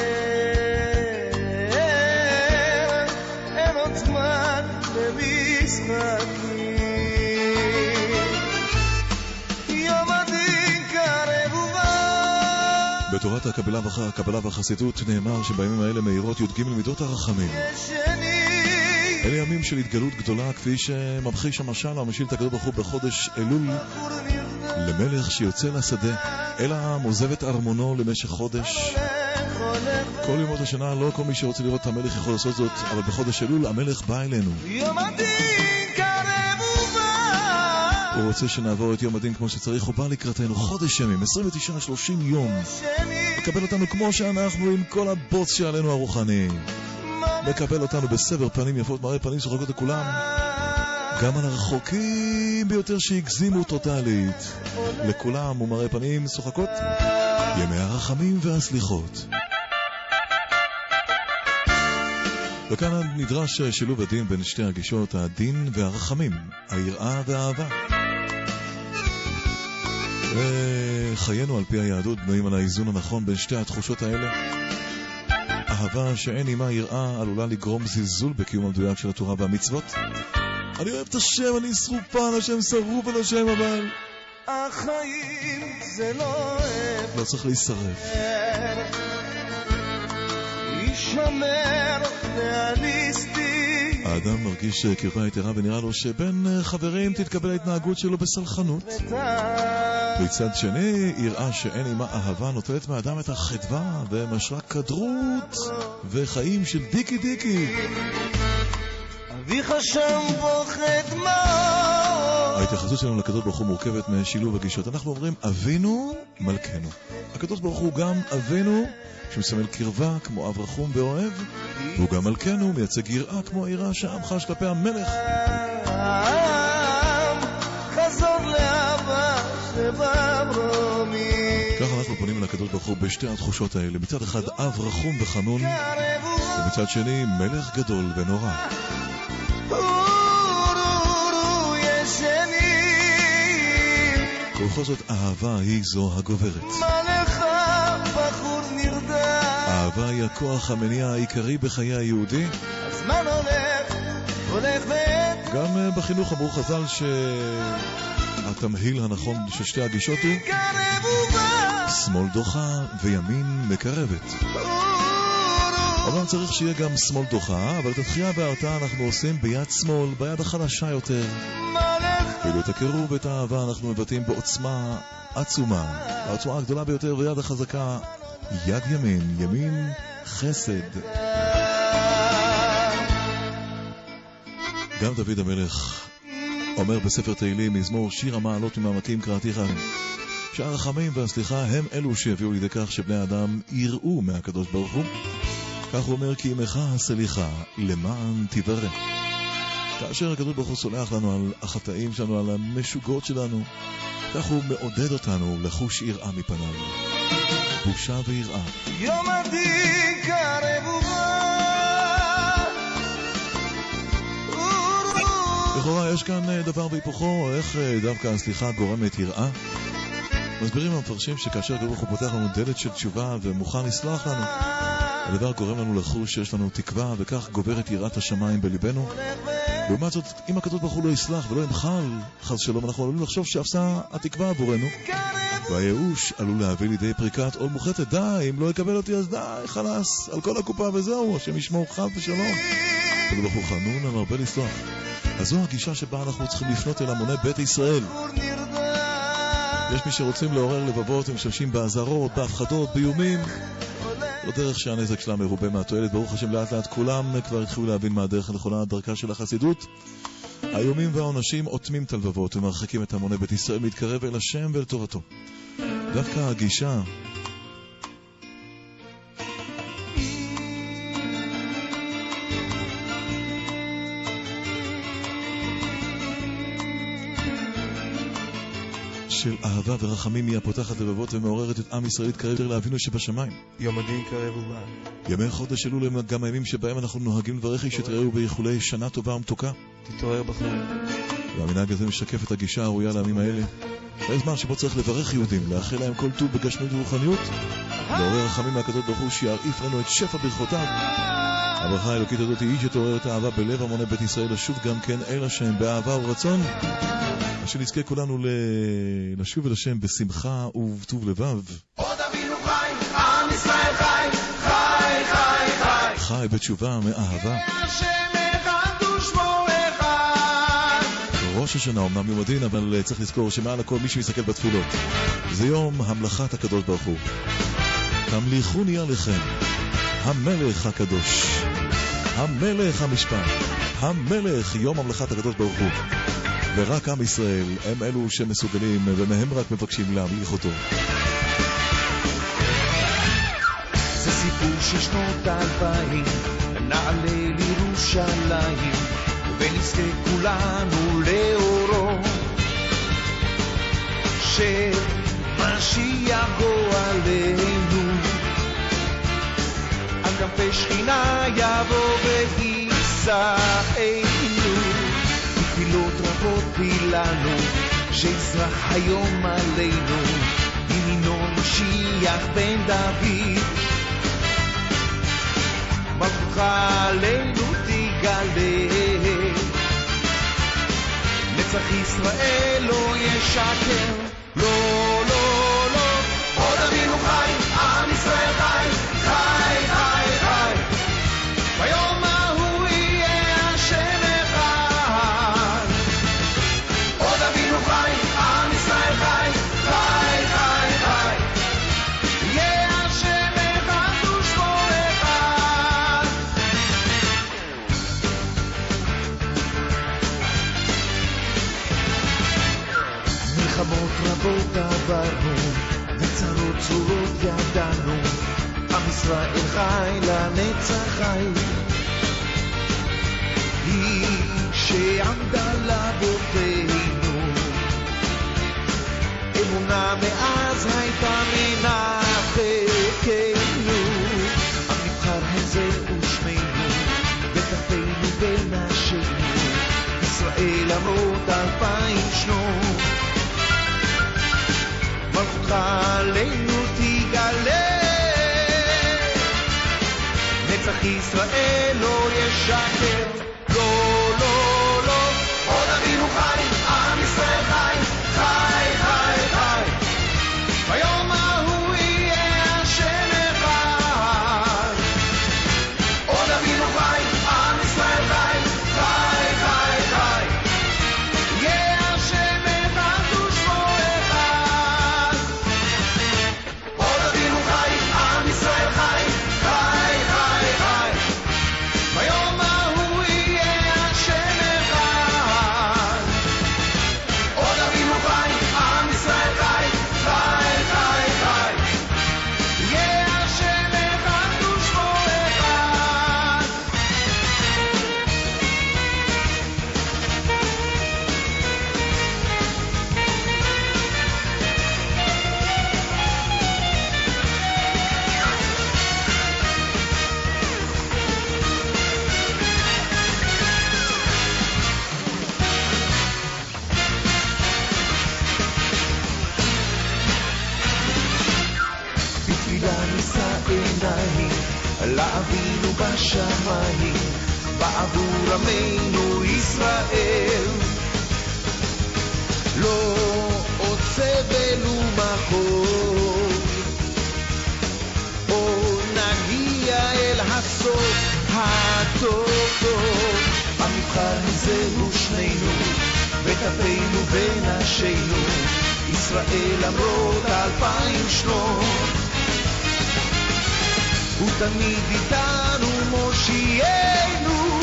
אין עוד זמן למשחקים, יום הדין קרב ובא. בתורת הקבלה, הקבלה והחסידות נאמר שבימים האלה מאירות י"ג מידות הרחמים. אלה ימים של התגלות גדולה, כפי שממחיש המשל המשיל את הקדוש ברוך הוא בחודש אלול למלך שיוצא לשדה, אלא עוזב את ארמונו למשך חודש. כל ימות השנה לא כל מי שרוצה לראות את המלך יכול לעשות זאת, אבל בחודש אלול המלך בא אלינו. יום הדין קרב ובא, הוא רוצה שנעבור את יום הדין כמו שצריך, הוא בא לקראתנו חודש ימים, עשרים ותשע שלושים יום, מקבל אותנו כמו שאנחנו עם כל הבוץ שעלינו הרוחני, מקבל אותנו בסבר פנים יפות, מראה פנים שחוקות לכולם, גם על הרחוקים ביותר שהגזימו טוטלית, לכולם הוא מראה פנים שוחקות, ימי הרחמים והסליחות. וכאן נדרש שילוב הדין בין שתי הגישות, הדין והרחמים, היראה והאהבה. וחיינו על פי היהדות בנויים על האיזון הנכון בין שתי התחושות האלה. אהבה שאין עימה יראה עלולה לגרום זלזול בקיום המדויק של התורה והמצוות. אני אוהב את השם, אני שרופן, השם שרוף על השם, אבל החיים זה לא אוהב, לא צריך להישרף. ישמר ריאליסטי, האדם מרגיש קרבה יתרה ונראה לו שבין חברים תתקבל ההתנהגות שלו בסלחנות. מצד שני, יראה שאין עימה אהבה נוטלת מהאדם את החדווה ומשרה כדרות וחיים של דיקי דיקי. אביך שם פוחד מה. ההתייחסות שלנו לקדוש ברוך הוא מורכבת משילוב הגישות. אנחנו אומרים אבינו מלכנו. הקדוש ברוך הוא גם אבינו שמסמל קרבה כמו אב רחום ואוהב, והוא גם מלכנו מייצג יראה כמו היראה שהעם חש כלפי המלך. חזור לאבא שבברומי. ככה אנחנו פונים לקדוש ברוך הוא בשתי התחושות האלה, מצד אחד אב רחום וחנון, ומצד שני מלך גדול ונורא. ובכל זאת אהבה היא זו הגוברת. אהבה היא הכוח המניע העיקרי בחיי היהודי. הזמן הולך, הולך ועת. גם בחינוך אמרו חז"ל שהתמהיל הנכון של שתי הגישות הוא שמאל דוחה וימין מקרבת. אבל צריך שיהיה גם שמאל דוחה, אבל את התחייה וההרתעה אנחנו עושים ביד שמאל, ביד החלשה יותר. ואילו את הקירוב ואת האהבה אנחנו מבטאים בעוצמה עצומה, העוצמה הגדולה ביותר, ויד החזקה יד ימין, ימין חסד. גם דוד המלך אומר בספר תהילים, מזמור שיר המעלות ממעמקים קראתיך, שהרחמים והסליחה הם אלו שהביאו לידי כך שבני האדם יראו מהקדוש ברוך הוא. כך הוא אומר, כי עמך הסליחה למען תברא. כאשר הקדוש ברוך הוא סולח לנו על החטאים שלנו, על המשוגות שלנו, כך הוא מעודד אותנו לחוש יראה מפניו. בושה ויראה. יום הדין קרב ובא. לכאורה יש כאן דבר והיפוכו, איך דווקא הסליחה גורמת יראה? מסבירים המפרשים שכאשר הקדוש ברוך הוא פותח לנו דלת של תשובה ומוכן לסלוח לנו, הדבר גורם לנו לחוש שיש לנו תקווה, וכך גוברת יראת השמיים בליבנו. לעומת זאת, אם הקדוש ברוך הוא לא יסלח ולא ימחל, חס שלום, אנחנו עלולים לחשוב שאפסה התקווה עבורנו, והייאוש עלול להביא לידי פריקת עול מוחלטת. די, אם לא יקבל אותי אז די, חלס, על כל הקופה וזהו, השם ישמור חד ושלום. הקדוש ברוך הוא חנון על הרבה לסלוח. אז זו הגישה שבה אנחנו צריכים לפנות אל המוני בית ישראל. יש מי שרוצים לעורר לבבות, הם משתמשים בהזהרות, בהפחדות, באיומים. זו דרך שהנזק שלה מרובה מהתועלת. ברוך השם, לאט לאט כולם כבר התחילו להבין מה הדרך הנכונה, דרכה של החסידות. האיומים והעונשים עוטמים את הלבבות ומרחיקים את המוני בית ישראל להתקרב אל השם ואל תורתו. דווקא הגישה של אהבה ורחמים היא הפותחת לבבות ומעוררת את עם ישראל להתקרב לאבינו שבשמיים. יום הדין קרב ובא. ימי חודש אלול הם גם הימים שבהם אנחנו נוהגים לברך איש את רעהו באיחולי שנה טובה ומתוקה. תתעורר בחור. והמנהג הזה משקף את הגישה הראויה לימים האלה. זה זמן שבו צריך לברך יהודים, לאחל להם כל טוב בגשמיות ורוחניות, לעורר רחמים מהקדוש ברוך הוא שיעריף לנו את שפע ברכותיו. הברכה האלוקית הזאת היא שתעורר את האהבה בלב המוני בית ישראל לשוב גם כן אל השם באהבה ורצון, שנזכה כולנו לשוב אל השם בשמחה ובטוב לבב. עוד אבינו חי, עם ישראל חי, חי, חי, חי. חי בתשובה מאהבה. השם אחד ושמו אחד. ראש השנה אומנם יום הדין, אבל צריך לזכור שמעל הכל מי שמסתכל בתפילות, זה יום המלאכת הקדוש ברוך הוא. תמליכוני עליכם, המלך הקדוש, המלך המשפט, המלך, יום המלאכת הקדוש ברוך הוא. ורק עם ישראל הם אלו שמסוגלים, ומהם רק מבקשים להמליך אותו. זה סיפור של שנות אלפיים, נעלה לירושלים, ונזכה כולנו לאורו, שמשיח גואלנו, על כנפי שכינה יבוא ויישאנו. תפילות רבות פילנו, שיזרח היום עלינו, ימינו משיח בן דוד. מלכותך עלינו תגלה, נצח ישראל לא ישקר, לא, לא, לא. עוד אבינו חי, עם ישראל חי, חי, חי, חי. ביום ההוא יהיה השם אחד. עוד אבינו חי, עם ישראל חי, חי, חי, חי. יהיה השם אחד ושמו אחד. מלחמות רבות עברנו, וצרות צורות ידענו, עם ישראל חי לנצח חי. היא שעמדה לאבותינו, אמונה מאז הייתה מנחתנו. הנבחר הזה ושמנו, וכפינו ונשינו, ישראל עמוד אלפיים שנות. מלכותך עלינו תגלה, נצח ישראל לא ישקר, לא, לא, לא. עוד אבינו חי, עם ישראל חי, חי, חי, חי. ביום ההוא יהיה השם אחד. עוד אבינו חי, עם ישראל חי, חי, חי, חי. יהיה השם אחד ושמו אחד. עוד אבינו חי, עם ישראל חי, חי, חי, חי. ביום ההוא אשא עיניים לאבינו בשמיים בעבור עמנו ישראל. לא עוצה ולו מחור, או נגיע אל הסוף הטוב. המבחן זהו שנינו, בטפנו ונשינו, ישראל למרות אלפיים שנות. הוא תמיד איתנו מושיענו,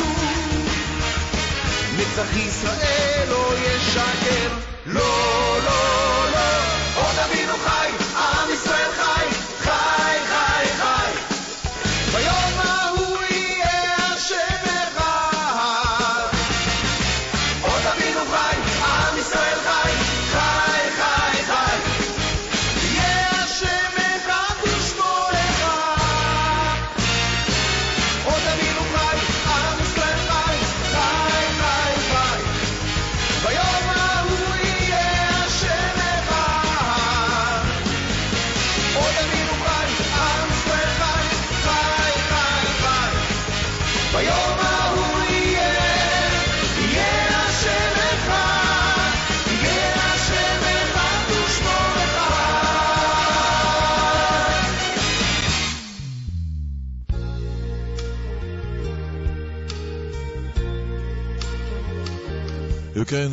נצח ישראל לא ישקר. לא, לא, לא, עוד אבינו חי, עם ישראל חי, חי, חי, חי. ביום ההוא יהיה השם אחד. עוד אבינו חי, עם ישראל חי, חי, חי, חי. יהיה השם אחד ושמו אחד. עוד אבינו חי, עם ישראל חי, חי, חי, חי. ביום ההוא יהיה השם אחד. עוד אבינו חי, עם ישראל חי, חי, חי, חי. ביום ההוא יהיה, יהיה השם אחד, יהיה השם אחד ושמו אחד. וכן,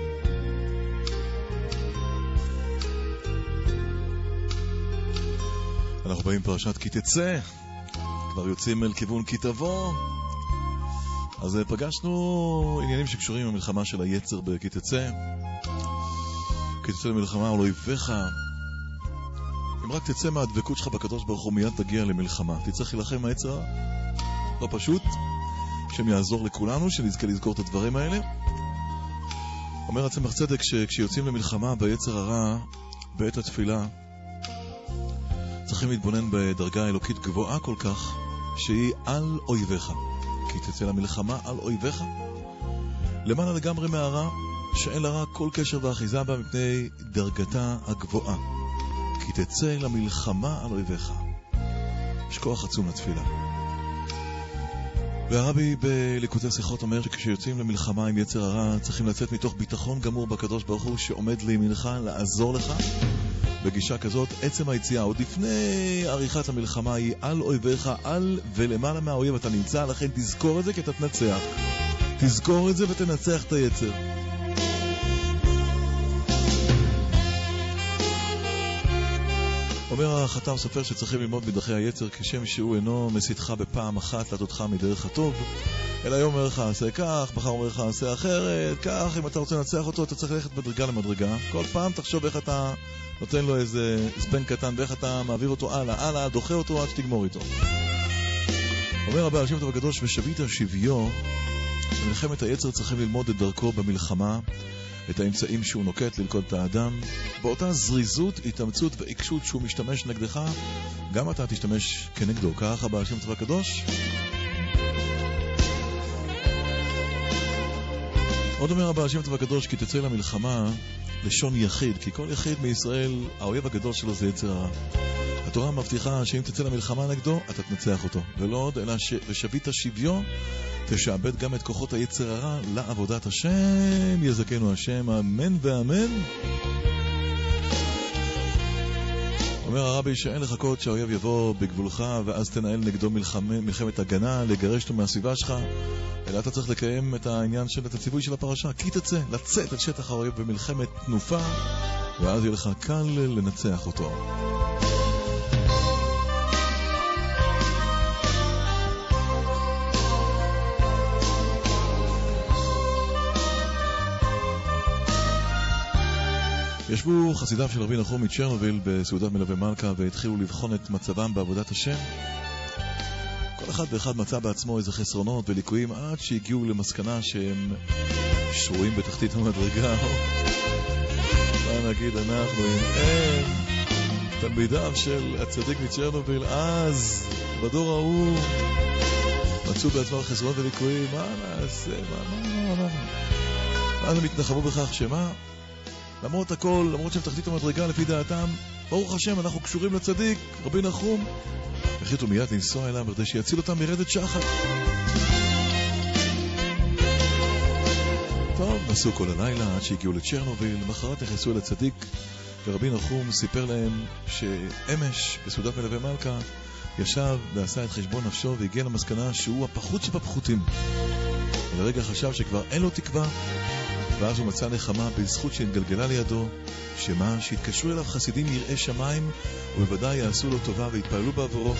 אנחנו באים פרשת כי תצא, כבר יוצאים אל כיוון כי תבוא. אז פגשנו עניינים שקשורים עם המלחמה של היצר בכי תצא. כי תצא למלחמה על אויביך. אם רק תצא מהדבקות שלך בקדוש ברוך הוא, מיד תגיע למלחמה. תצטרך להילחם עם היצר, לא פשוט, שם יעזור לכולנו שנזכה לזכור את הדברים האלה. אומר הצמח צדק שכשיוצאים למלחמה ביצר הרע בעת התפילה, צריכים להתבונן בדרגה אלוקית גבוהה כל כך שהיא על אויביך. כי תצא למלחמה על אויביך, למעלה לגמרי מהרע, שאין לרע כל קשר ואחיזה בה מפני דרגתה הגבוהה. כי תצא למלחמה על אויביך. יש כוח עצום לתפילה. והרבי בליקוטי שיחות אומר שכשיוצאים למלחמה עם יצר הרע, צריכים לצאת מתוך ביטחון גמור בקדוש ברוך הוא שעומד לימינך לעזור לך. בגישה כזאת, עצם היציאה עוד לפני עריכת המלחמה היא על אויביך, על ולמעלה מהאויב אתה נמצא, לכן תזכור את זה כי אתה תנצח. תזכור את זה ותנצח את היצר. אומר החתם סופר שצריכים ללמוד מדרכי היצר כשם שהוא אינו מסיתך בפעם אחת להטותך מדרך הטוב, אלא היום אומר לך עשה כך, מחר אומר לך עשה אחרת, כך. אם אתה רוצה לנצח אותו אתה צריך ללכת מדרגה למדרגה, כל פעם תחשוב איך אתה נותן לו איזה ספן קטן ואיך אתה מעביר אותו הלאה, הלאה, דוחה אותו עד שתגמור איתו. אומר הבעל שם טוב הקדוש, ושבית השביו, במלחמת היצר צריכים ללמוד את דרכו במלחמה, את האמצעים שהוא נוקט ללכוד את האדם. באותה זריזות, התאמצות ועיקשות שהוא משתמש נגדך, גם אתה תשתמש כנגדו. כך הבעל שם טוב הקדוש. עוד אומר הבעל שם טוב הקדוש, כי תצא למלחמה לשון יחיד, כי כל יחיד מישראל, האויב הגדול שלו זה יצר הרע. התורה מבטיחה שאם תצא למלחמה נגדו, אתה תנצח אותו. ולא עוד, אלא ששבית השוויון, תשעבד גם את כוחות היצר הרע לעבודת השם. יזכנו השם, אמן ואמן. אומר הרבי שאין לחכות שהאויב יבוא בגבולך ואז תנהל נגדו מלחמה, מלחמת הגנה, לגרש אותו מהסביבה שלך, אלא אתה צריך לקיים את העניין של את הציווי של הפרשה, כי תצא, לצאת את שטח האויב במלחמת תנופה, ואז יהיה לך קל לנצח אותו. ישבו חסידיו של רבי נחום מצ'רנוביל בסעודת מלווה מלכה והתחילו לבחון את מצבם בעבודת השם. כל אחד ואחד מצא בעצמו איזה חסרונות וליקויים עד שהגיעו למסקנה שהם שרויים בתחתית המדרגה. מה נגיד אנחנו אם אין תלמידיו של הצדיק מצ'רנוביל אז בדור ההוא מצאו בעצמם חסרונות וליקויים. מה נעשה? מה מה מה מה אז הם התנחמו בכך שמה למרות הכל, למרות שהם תחתית המדרגה לפי דעתם, ברוך השם, אנחנו קשורים לצדיק, רבי נחום. החליטו מיד לנסוע אליו כדי שיציל אותם מרדת שחר. טוב, נסעו כל הלילה עד שהגיעו לצ'רנוביל. למחרת נכנסו אל הצדיק, ורבי נחום סיפר להם שאמש בסעודת מלווה מלכה ישב ועשה את חשבון נפשו והגיע למסקנה שהוא הפחות שבפחותים. ולרגע חשב שכבר אין לו תקווה, ואז הוא מצא נחמה בזכות שהתגלגלה לידו, שמה שהתקשרו אליו חסידים יראי שמיים, ובוודאי יעשו לו טובה והתפעלו בעבורו.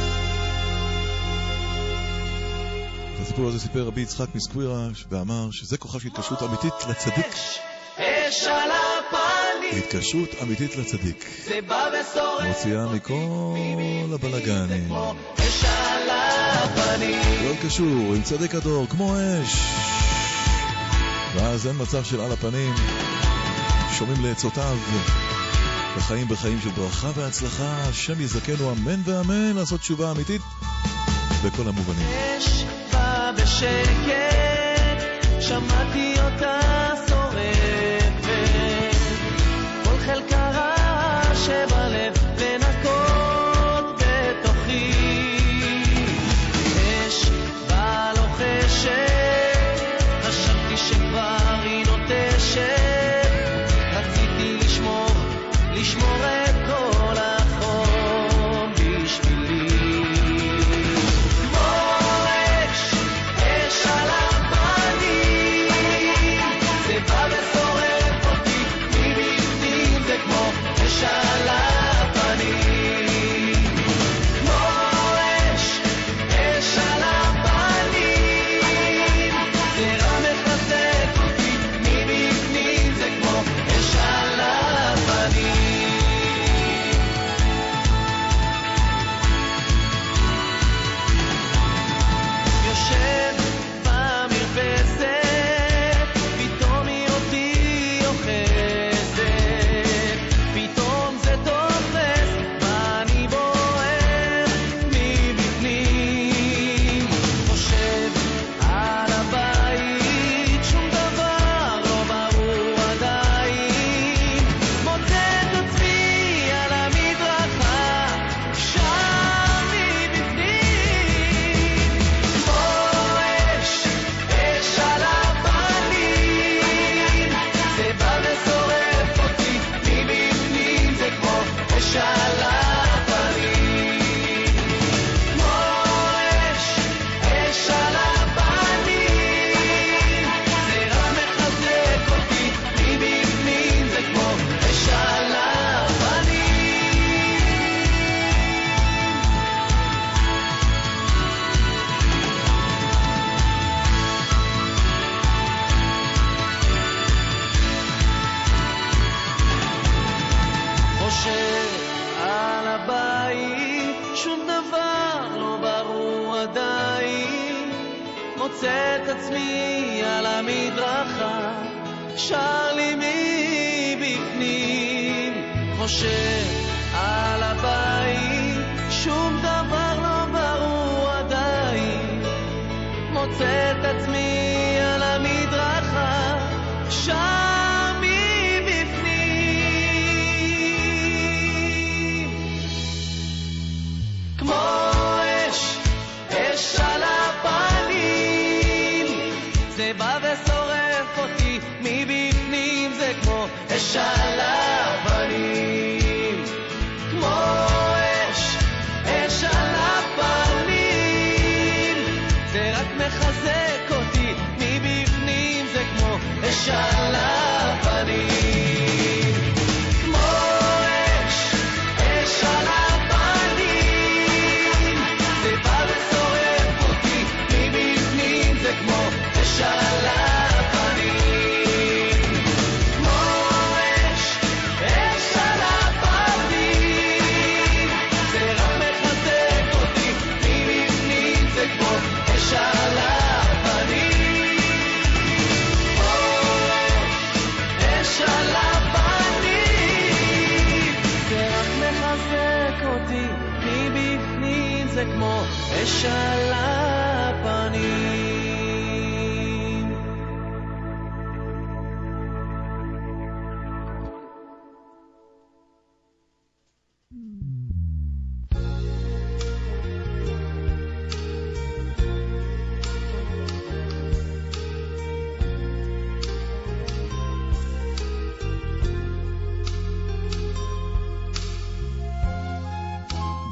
את הסיפור הזה סיפר רבי יצחק מסקווירה, ואמר שזה כוחה של התקשרות אמיתית לצדיק. אש על הפנים, התקשרות אמיתית לצדיק, זה בא ושורף מוציאה מכל הבלגנים. אש על הפנים, לא קשור עם צדיק הדור כמו אש, ואז אין מצב של על הפנים. שומעים לעצותיו וחיים בחיים של ברכה והצלחה. השם יזכנו אמן ואמן לעשות תשובה אמיתית בכל המובנים. אש בא בשקט, שמעתי אותה שורפת, כל חלקה רע שבלב לנקות בתוכי. אש בא לוחשת, חשבתי שכבר היא נוטשת, רציתי לשמור, לשמור את כל החום בשבילי. כמו אש, אש על הפנים, זה בא ושורף אותי מבפנים, זה כמו אש על הפנים. כמו אש, אש על הפנים, זה רע מחזק אותי מבפנים, זה כמו אש על הפנים. יושב במרפסת, פתאום היא אותי אוחזת, פתאום זה תופס ואני בוער מבפנים. חושב על הבית, שום דבר לא ברור עדיין, מוצא את עצמי על המדרכה, שם מבפנים. כמו אש, אש על הפנים, זה בא ושורף אותי מבפנים, זה כמו אש על הפנים. כמו אש, אש על הפנים, זה רק מחזק אותי מבפנים, זה כמו אש על הפנים. חושב על הבית, שום דבר לא ברור עדיין, מוצא את עצמי על המדרכה, שר לי מבפנים. חושב על הבית, שום דבר לא ברור עדיין, מוצא את עצמי על המדרכה, שם מבפנים. כמו אש, אש על הפנים, זה בא ושורף אותי מבפנים, זה כמו אש על הפנים. כמו אש, אש על הפנים, זה רק מחזק אותי מבפנים, זה כמו אש על הפנים. כמו אש, אש על הפנים, זה בא ושורף אותי מבפנים, זה כמו אש על הפנים. כמו אש, אש על הפנים, זה רק מחזק אותי מבפנים, זה כמו אש על הפנים. כמו אש, אש על הפנים, זה רק מחזק אותי מבפנים, זה כמו אש על הפנים.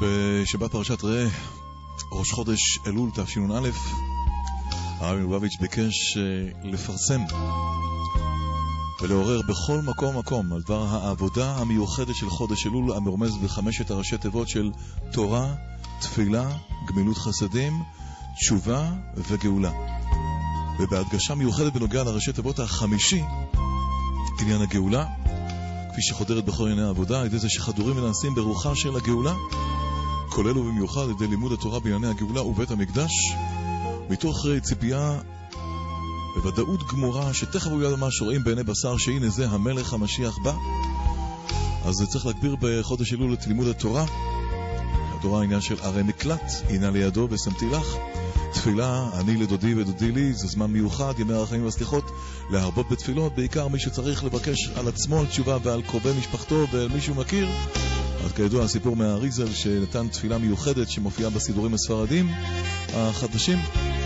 בשבת פרשת ראה, ראש חודש אלול תשנ"א, הרב מלובביץ' ביקש לפרסם ולעורר בכל מקום מקום על דבר העבודה המיוחדת של חודש אלול, המרומז בחמשת הראשי תיבות של תורה, תפילה, גמילות חסדים, תשובה וגאולה. ובהדגשה מיוחדת בנוגע לראשי תיבות החמישי, עניין הגאולה, כפי שחודרת בכל ענייני העבודה, על ידי זה שחדורים ונעשים ברוחה של הגאולה, כולל ובמיוחד על ידי לימוד התורה בענייני הגאולה ובית המקדש, מתוך ציפייה בוודאות גמורה שתכף הוא ידע מה שרואים בעיני בשר שהנה זה המלך המשיח בא. אז צריך להגביר בחודש אלול את לימוד התורה. התורה העניין של ערי מקלט, הנה לידו ושמתי לך. תפילה, אני לדודי ודודי לי, זה זמן מיוחד, ימי הרחמים והסליחות, להרבות בתפילות, בעיקר מי שצריך לבקש על עצמו על תשובה ועל קרובי משפחתו ועל מי שהוא מכיר. אז כידוע הסיפור מהאריזל שנתן תפילה מיוחדת שמופיעה בסידורים הספרדים החדשים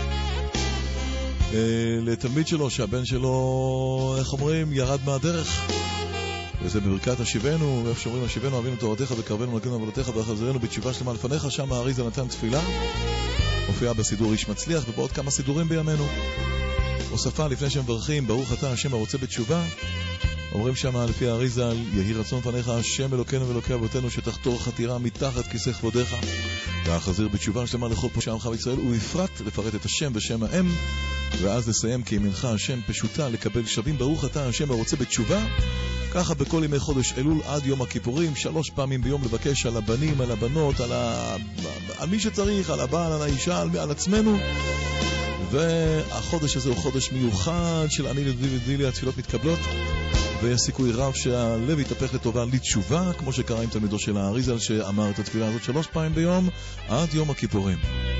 לתלמיד שלו, שהבן שלו, איך אומרים, ירד מהדרך, וזה בברכת השיבנו, ואיפה שאומרים השיבנו אבינו תורתך וקרבנו נגן עבודתך וחזרנו בתשובה שלמה לפניך, שם האריזל נתן תפילה, מופיעה בסידור איש מצליח ובעוד כמה סידורים בימינו. הוספה לפני שמברכים ברוך אתה השם הרוצה בתשובה, אומרים שם לפי האריזל, יהי רצון פניך השם אלוקינו ואלוקי אבותינו שתחתור חתירה מתחת כיסא כבודך, והחזיר בתשובה שלמה לכל פושעי עמך בישראל, ובפרט לפרט את השם ושם האם, ואז לסיים כי ימינך השם פשוטה לקבל שווים ברוך אתה השם הרוצה בתשובה. ככה בכל ימי חודש אלול עד יום הכיפורים, שלוש פעמים ביום לבקש על הבנים, על הבנות, על, ה... על מי שצריך, על הבעל, על האישה, על, על עצמנו. והחודש הזה הוא חודש מיוחד של אני לדילי לדילי, התפילות מתקבלות, ויש סיכוי רב שהלב יתהפך לטובה לתשובה, כמו שקרה עם תלמידו של האריזל שאמר את התפילה הזאת שלוש פעמים ביום עד יום הכיפורים.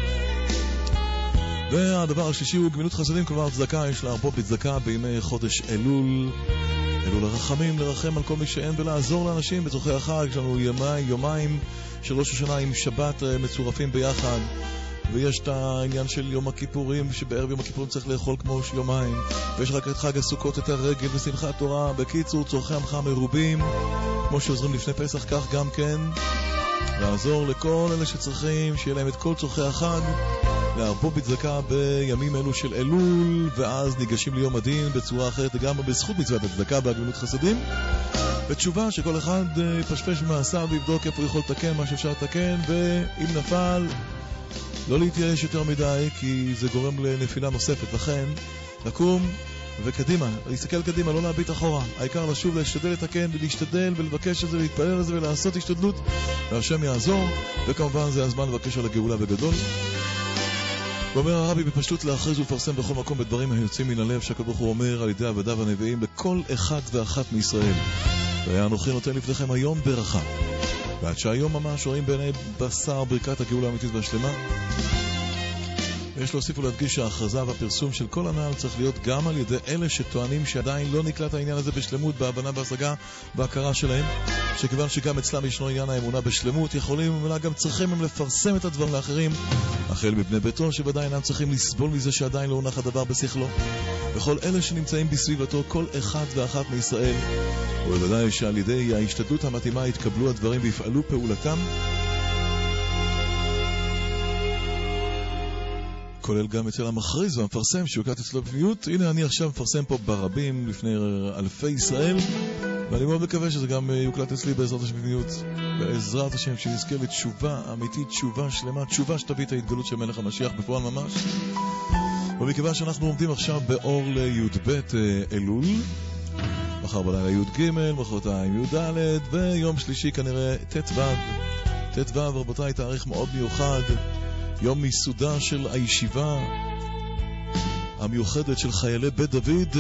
והדבר השלישי הוא גמילות חסדים, כלומר צדקה, יש להרבות בצדקה בימי חודש אלול, אלול הרחמים, לרחם על כל מי שאין ולעזור לאנשים בצורכי החג. יש לנו יומיים, יומיים של ראש השנה עם שבת מצורפים ביחד, ויש את העניין של יום הכיפורים, שבערב יום הכיפורים צריך לאכול כמו יומיים, ויש רק את חג הסוכות, את הרגל ושמחת תורה. בקיצור, צורכי עמך מרובים, כמו שעוזרים לפני פסח, כך גם כן לעזור לכל אלה שצריכים, שיהיה להם את כל צורכי החג, להרבות בצדקה בימים אלו של אלול, ואז ניגשים ליום הדין בצורה אחרת לגמרי, בזכות מצוות הצדקה בהגמילות חסדים, בתשובה שכל אחד פשפש במעשיו ויבדוק איפה הוא יכול לתקן מה שאפשר לתקן, ואם נפל לא להתייאש יותר מדי, כי זה גורם לנפילה נוספת. לכן לקום וקדימה, להסתכל קדימה, לא להביט אחורה. העיקר לשוב, להשתדל לתקן ולהשתדל ולבקש את זה ולהתפלל על זה ולעשות השתדלות, והשם יעזור. וכמובן זה הזמן לבקש על הגאולה בגדול. ואומר הרבי בפשטות, להכריז ולפרסם בכל מקום בדברים היוצאים מן הלב שהקדוש ברוך הוא אומר על ידי עבדיו הנביאים לכל אחד ואחת מישראל. והיה אנוכי נותן לפניכם היום ברכה, ועד שהיום ממש רואים בעיני בשר ברכת הגאולה האמיתית והשלמה. ויש להוסיף ולהדגיש שההכרזה והפרסום של כל הנעל צריך להיות גם על ידי אלה שטוענים שעדיין לא נקלט העניין הזה בשלמות, בהבנה והשגה והכרה שלהם, שכיוון שגם אצלם ישנו עניין האמונה בשלמות, יכולים ולא גם צריכים הם לפרסם את הדברים לאחרים, החל מבני ביתו שוודאי אינם צריכים לסבול מזה שעדיין לא הונח הדבר בשכלו, וכל אלה שנמצאים בסביבתו, כל אחד ואחת מישראל, ובוודאי שעל ידי ההשתדלות המתאימה יתקבלו הדברים ויפעלו פעולתם, כולל גם אצל המכריז והמפרסם שיוקלט אצלו בפנימיות. הנה אני עכשיו מפרסם פה ברבים לפני אלפי ישראל, ואני מאוד מקווה שזה גם יוקלט אצלי בעזרת השם בפנימיות, בעזרת השם שנזכה לתשובה אמיתית, תשובה שלמה, תשובה שתביא את ההתגלות של מלך המשיח בפועל ממש. ומכיוון שאנחנו עומדים עכשיו באור לי"ב אלול, מחר בלילה י"ג, מחרתיים י"ד, ויום שלישי כנראה ט"ו. ט"ו רבותיי, תאריך מאוד מיוחד, יום מיסודה של הישיבה המיוחדת של חיילי בית דוד.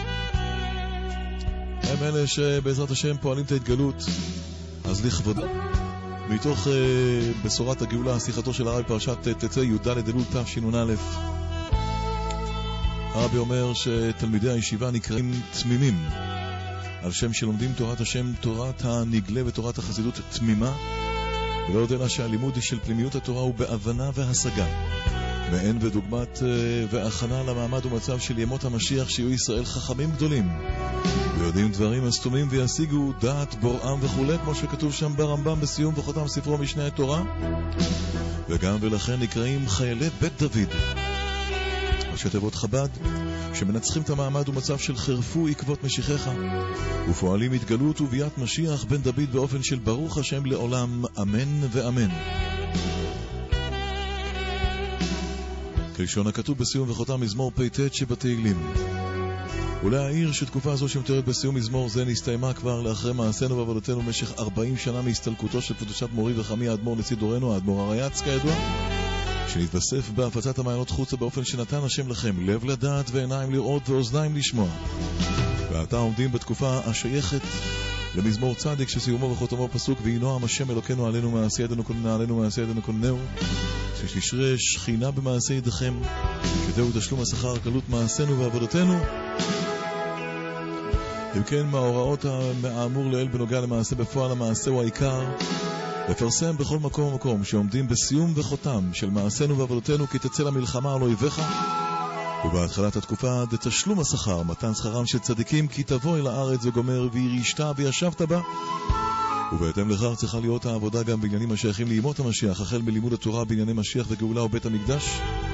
הם אלה שבעזרת השם פועלים את ההתגלות. אז לכבודה, מתוך uh, בשורת הגאולה, שיחתו של הרבי פרשת תצא י"ד אלול תשנ"א, הרבי אומר שתלמידי הישיבה נקראים תמימים, על שם שלומדים תורת השם, תורת הנגלה ותורת החסידות תמימה, ולא יודע לה שהלימוד של פנימיות התורה הוא בהבנה והשגה, מעין ודוגמת והכנה למעמד ומצב של ימות המשיח, שיהיו ישראל חכמים גדולים ויודעים דברים הסתומים וישיגו דעת בוראם וכו', כמו שכתוב שם ברמב"ם בסיום וחותם ספרו משנה התורה, וגם ולכן נקראים חיילי בית דוד, ראשי תיבות חב"ד, שמנצחים את המעמד ומצב של חרפו עקבות משיחך, ופועלים התגלות וביאת משיח בן דוד באופן של ברוך השם לעולם, אמן ואמן. כלשון הכתוב בסיום וחותם מזמור פ"ט שבתהילים. ולהעיר שתקופה זו שמתוארת בסיום מזמור זה נסתיימה כבר לאחרי מעשינו ועבודתנו במשך ארבעים שנה מהסתלקותו של קדושת מורי וחמי האדמו"ר נשיא דורנו, האדמו"ר הריי"צ כידוע, שנתווסף בהפצת המעיינות חוצה באופן שנתן השם לכם לב לדעת ועיניים לראות ואוזניים לשמוע. ועתה עומדים בתקופה השייכת למזמור צדיק שסיומו וחותמו פסוק וינועם השם אלוקינו עלינו מעשה ידינו כוננה עלינו מעשה ידינו כוננהו, שתשרה שכינה במעשה ידיכם, שזהו תשלום השכר הקלות מעשינו ועבודתנו. אם כן, מההוראות האמור לעיל בנוגע למעשה בפועל, המעשה הוא העיקר, לפרסם בכל מקום ומקום שעומדים בסיום וחותם של מעשינו ועבודתנו, כי תצא למלחמה על אויביך, ובהתחלת התקופה עד תשלום השכר, מתן שכרם של צדיקים, כי תבוא אל הארץ וגומר וירישת וישבת בה. ובהתאם לכך צריכה להיות העבודה גם בעניינים השייכים לימות המשיח, החל מלימוד התורה בענייני משיח וגאולה ובית המקדש,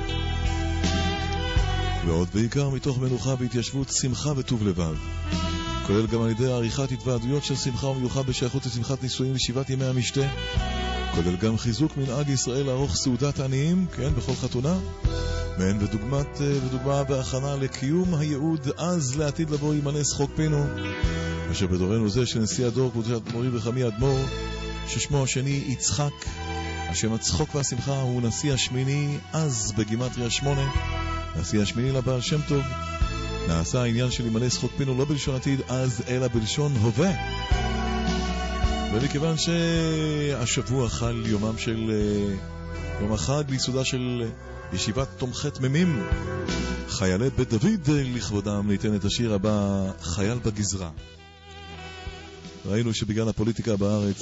ועוד בעיקר מתוך מנוחה והתיישבות שמחה וטוב לבב, כולל גם על ידי עריכת התוועדויות של שמחה ומיוחד בשייכות לשמחת נישואים ושבעת ימי המשתה, כולל גם חיזוק מנהג ישראל לערוך סעודת עניים, כן, בכל חתונה, מעין ודוגמת, ודוגמה בהכנה לקיום הייעוד אז לעתיד לבוא ימלא שחוק פינו, אשר בדורנו זה של נשיא הדור קדושת מורי וחמי אדמו"ר, ששמו השני יצחק, השם הצחוק והשמחה הוא נשיא השמיני אז בגימטריה שמונה, נשיא השמיני לבעל שם טוב. נעשה העניין של ימלא שחוק פינו לא בלשון עתיד אז אלא בלשון הווה, ומכיוון שהשבוע חל יומם של יום החג ליסודה של ישיבת תומכי תמימים חיילי בית דוד, לכבודם ניתן את השיר הבא, חייל בגזרה. ראינו שבגלל הפוליטיקה בארץ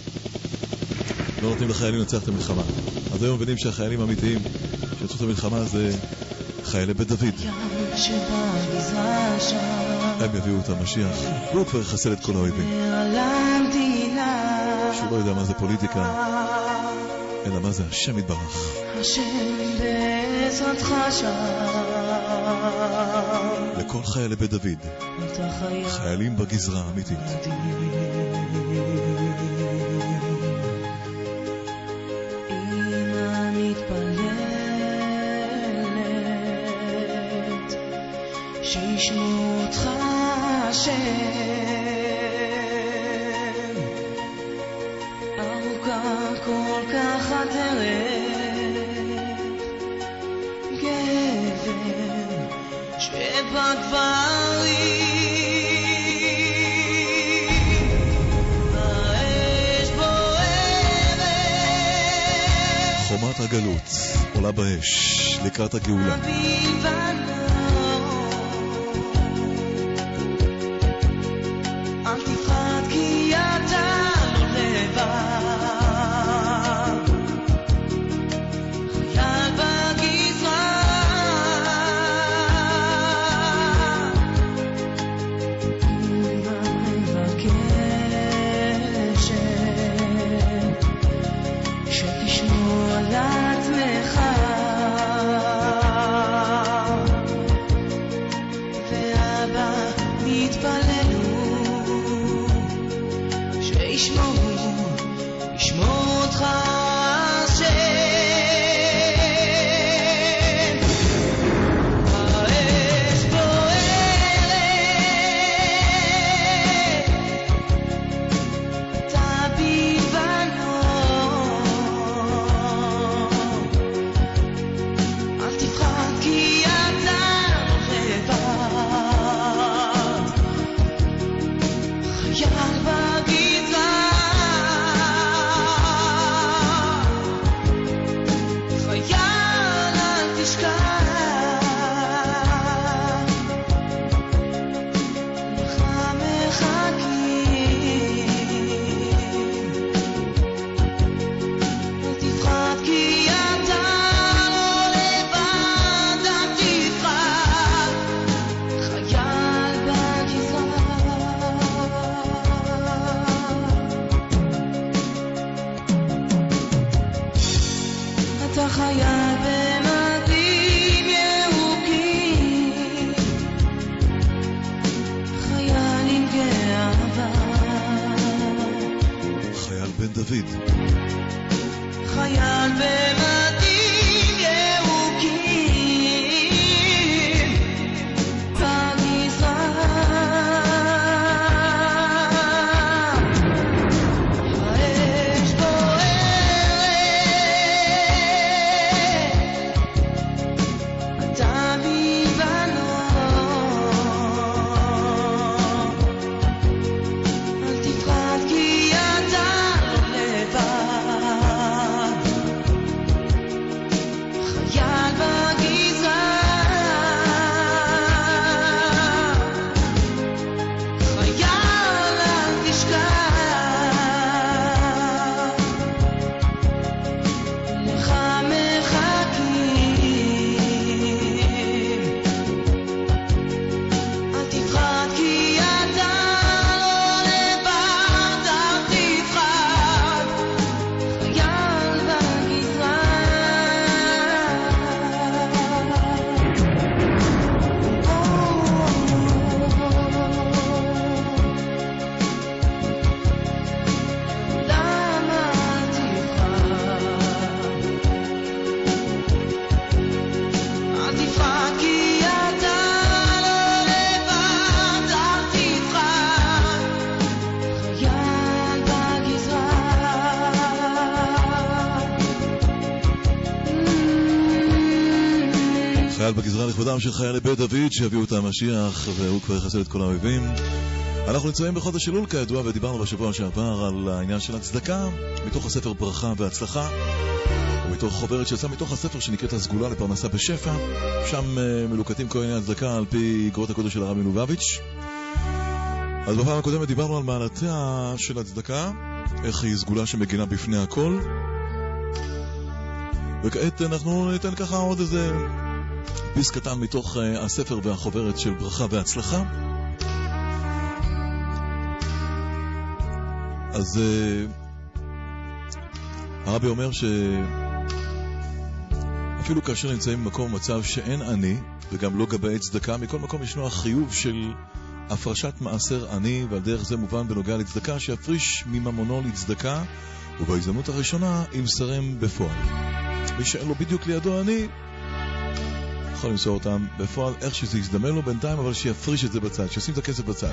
לא נותנים לחיילים לנצח את המלחמה, אז היום מבינים שהחיילים האמיתיים שיצאו את המלחמה זה חיילי בית דוד. הם יביאו את המשיח והוא כבר יחסל את כל האויבים, שהוא לא יודע מה זה פוליטיקה אלא מה זה השם יתברך. השם בעזרתך שם לכל חיילי בית דוד, חיילים בגזרה האמיתית. אמא מתפללת שישמעו אותך השם, ארוכה כל כך הדרך, גבר שבדברים באש בוערת, חומת הגלות עולה באש לקראת הגאולה. אל תפחד כי אתה לא לבד, חייל בגזרה, אמא מבקשת שתשמור על עצמך, אתה חייל במדים ירוקים, חייל עם גאווה, חייל בן דוד, חייל במדים ירוקים בגזרה, האש בוערת, אתה מבנון, אל תפחד כי אתה לא לבד, חייל בגזרה, חייל אל תשכח, לך מחכים, אל תפחד כי אתה לא לבד, אל תפחד, חייל בגזרה. למה אל תפחד, אל תפחד כי אתה לא לבד, אל תפחד, חייל בגזרה. חייל בגזרה לכבודם של חיילי בית דוד שיביאו את המשיח והוא כבר יחסל את כל האויבים. אנחנו נמצאים בחודש אלול כידוע, ודיברנו בשבוע שעבר על העניין של הצדקה מתוך הספר ברכה והצלחה, ומתוך חוברת שיצאה מתוך הספר שנקראת הסגולה לפרנסה בשפע. שם uh, מלוקטים כל עניין הצדקה על פי גרות הקודש של הרב מלובביץ'. אז בפעם הקודמת דיברנו על מעלתיה של הצדקה, איך היא סגולה שמגינה בפני הכל, וכעת אנחנו ניתן ככה עוד איזה פיס קטן מתוך uh, הספר והחוברת של ברכה והצלחה. אז uh, הרבי אומר שאפילו כאשר נמצאים במקום מצב שאין אני וגם לא גבאי צדקה, מכל מקום ישנו החיוב של הפרשת מעשר אני, ועל דרך זה מובן בנוגע לצדקה שיפריש מממונו לצדקה, ובהזדמנות הראשונה ימסרם בפועל. מי שאין לו בדיוק לידו אני יכול למסור אותם בפועל איך שזה יזדמן לו בינתיים, אבל שיפריש את זה בצד, שישים את הכסף בצד.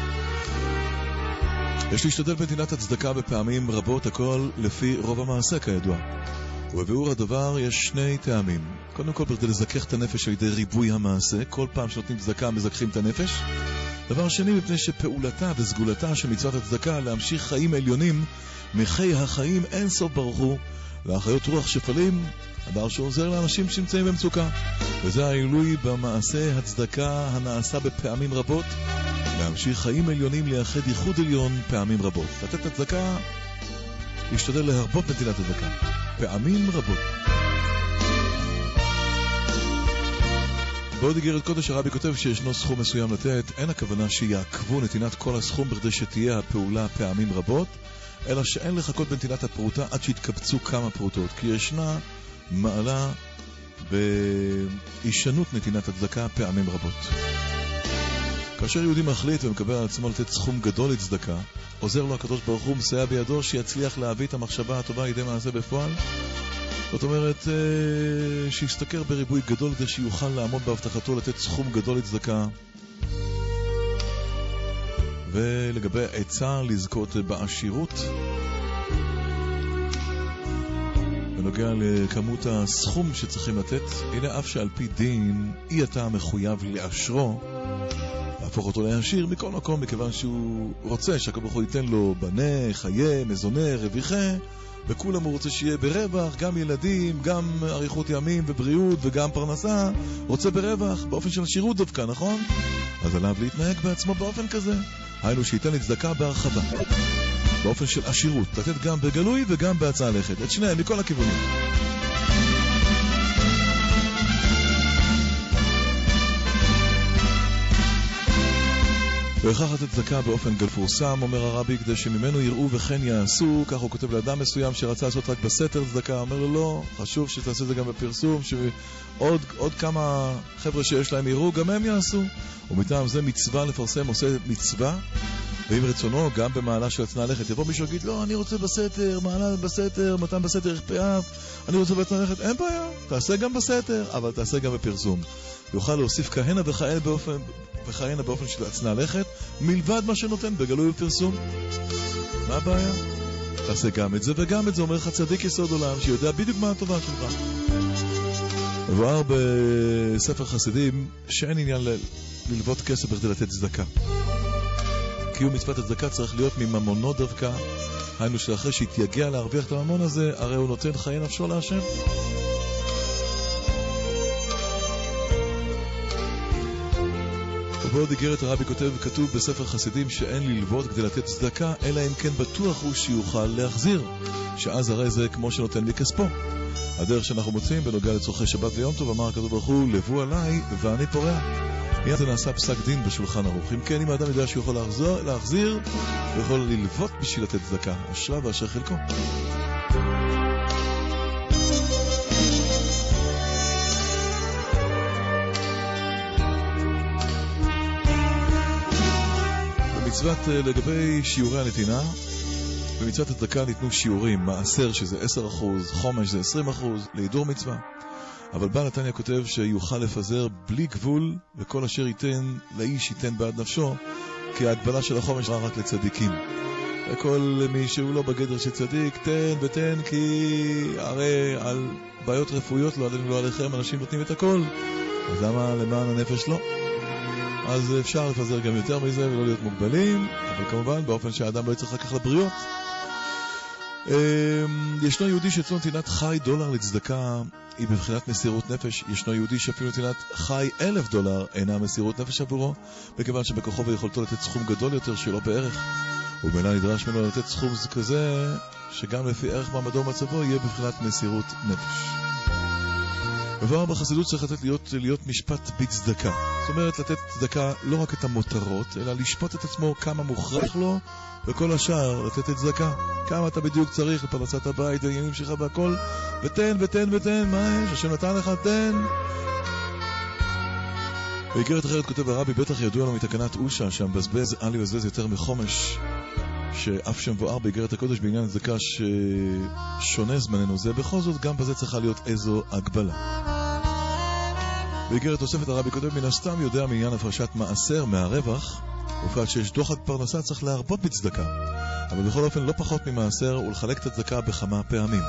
יש להשתדל בנתינת הצדקה בפעמים רבות, הכל לפי רוב המעשה כידוע. ובביאור הדבר יש שני טעמים. קודם כל, בכדי לזכך את הנפש על ידי ריבוי המעשה, כל פעם שנותנים צדקה מזכחים את הנפש. דבר שני, מפני שפעולתה וסגולתה של מצוות הצדקה להמשיך חיים עליונים מחי החיים אין סוף ברוך הוא, להחיות רוח שפלים, הדבר שעוזר לאנשים שנמצאים במצוקה. וזה העילוי במעשה הצדקה הנעשה בפעמים רבות, להמשיך חיים עליונים, לייחד ייחוד עליון פעמים רבות. לתת הצדקה, להשתדל להרבות נטילת הצדקה פעמים רבות. בעוד איגרת קודש הרבי כותב שישנו סכום מסוים לתת, אין הכוונה שיעקבו נתינת כל הסכום בכדי שתהיה הפעולה פעמים רבות, אלא שאין לחכות בנתינת הפרוטה עד שיתקבצו כמה פרוטות, כי ישנה מעלה באישנות נתינת הצדקה פעמים רבות. כאשר יהודי מחליט ומקבל על עצמו לתת סכום גדול לצדקה, עוזר לו הקדוש ברוך הוא, מסייע בידו שיצליח להביא את המחשבה הטובה לידי מעשה בפועל. זאת אומרת, שיסתכר בריבוי גדול כדי שיוכל לעמוד בהבטחתו לתת סכום גדול לצדקה. ולגבי עצה לזכות בעשירות, בנוגע לכמות הסכום שצריכים לתת, הנה אף שעל פי דין אי אתה מחויב לאשרו, להפוך אותו לעשיר מכל מקום, מכיוון שהוא רוצה שהקדוש ברוך הוא ייתן לו בנה, חיי, מזונה, רוויחה, וכולם הוא רוצה שיהיה ברווח, גם ילדים, גם אריכות ימים ובריאות וגם פרנסה, רוצה ברווח, באופן של עשירות דווקא, נכון? אז עליו להתנהג בעצמו באופן כזה, היינו שייתן לצדקה בהרחבה, באופן של עשירות, לתת גם בגלוי וגם בהצעה לכת, את שניהם מכל הכיוונים. והכרח לתת צדקה באופן גלפורסם, אומר הרבי, כדי שממנו יראו וכן יעשו. כך הוא כותב לאדם מסוים שרצה לעשות רק בסתר צדקה, אומר לו לא, חשוב שתעשה את זה גם בפרסום, שעוד עוד כמה חבר'ה שיש להם יראו, גם הם יעשו. ומטעם זה מצווה לפרסם, עושה מצווה, ואם רצונו גם במעלה של הצנעה לכת. יבוא מישהו יגיד, לא, אני רוצה בסתר, מעלה בסתר, מתן בסתר יכפאף, אני רוצה בהצנעה לכת, אין בעיה, תעשה גם בסתר, אבל תעשה גם בפרסום. יוכל להוסיף כהנה וכהנה באופן, וכהנה באופן של הצנעה לכת, מלבד מה שנותן בגלוי בפרסום. מה הבעיה? תעשה גם את זה וגם את זה, אומר לך צדיק יסוד עולם, שיודע בדיוק מה הטובה שלך. מבואר בספר חסידים שאין עניין ל... ללוות כסף בכדי לתת צדקה. קיום מצוות הצדקה צריך להיות מממונו דווקא, היינו שאחרי שהתייגע להרוויח את הממון הזה, הרי הוא נותן חיי נפשו להשם. ובעוד איגרת הרבי כותב, כתוב בספר חסידים שאין ללוות כדי לתת צדקה, אלא אם כן בטוח הוא שיוכל להחזיר, שאז הרי זה כמו שנותן מכספו. הדרך שאנחנו מוצאים בנוגע לצורכי שבת ויום טוב, אמר הקדוש ברוך הוא, לבו עליי ואני פורע. מיד זה נעשה פסק דין בשולחן ערוך. אם כן, אם האדם יודע שהוא יכול להחזיר, להחזיר הוא יכול ללוות בשביל לתת צדקה. אשרה ואשר חלקו. במצוות לגבי שיעורי הנתינה, במצוות הצדקה ניתנו שיעורים, מעשר שזה עשרה אחוז, חומש זה עשרים אחוז, להידור מצווה. אבל בעל התניא כותב שיוכל לפזר בלי גבול, וכל אשר ייתן לאיש ייתן בעד נפשו, כי ההגבלה של החומש ראה רק לצדיקים. וכל מי שהוא לא בגדר של צדיק, תן ותן, כי הרי על בעיות רפואיות לא עלינו לא עליכם, אנשים נותנים את הכל, אז למה למען הנפש לא? אז אפשר לפזר גם יותר מזה ולא להיות מוגבלים, אבל כמובן באופן שהאדם לא יצטרך לקח לבריאות. ישנו יהודי שאצלו נתינת חי דולר לצדקה היא בבחינת מסירות נפש. ישנו יהודי שאפילו נתינת חי אלף דולר אינה מסירות נפש עבורו, מכיוון שבכוחו ויכולתו לתת סכום גדול יותר שלא בערך, ובמילא נדרש ממנו לתת סכום כזה שגם לפי ערך מעמדו ומצבו יהיה בבחינת מסירות נפש. מבואר בחסידות צריך לתת להיות, להיות משפט בצדקה, זאת אומרת לתת צדקה לא רק את המותרות, אלא לשפוט את עצמו כמה מוכרח לו, וכל השאר לתת את צדקה, כמה אתה בדיוק צריך לפרנסת הבית ועניינים שלך והכל, ותן ותן ותן, מה יש? השם נתן לך, תן. באיגרת אחרת כותב הרבי, בטח ידוע לנו מתקנת אושה שהמבזבז אל יבזבז יותר מחומש, שאף שמבואר באיגרת הקודש בעניין צדקה ששונה זמננו זה, בכל זאת גם בזה צריכה להיות איזו הגבלה. באיגרת תוספת הרבי כותב, מן הסתם יודע מעניין הפרשת מעשר מהרווח, ובפרט שיש דוחק פרנסה צריך להרבות בצדקה, אבל בכל אופן לא פחות ממעשר ולחלק את הצדקה בכמה פעמים.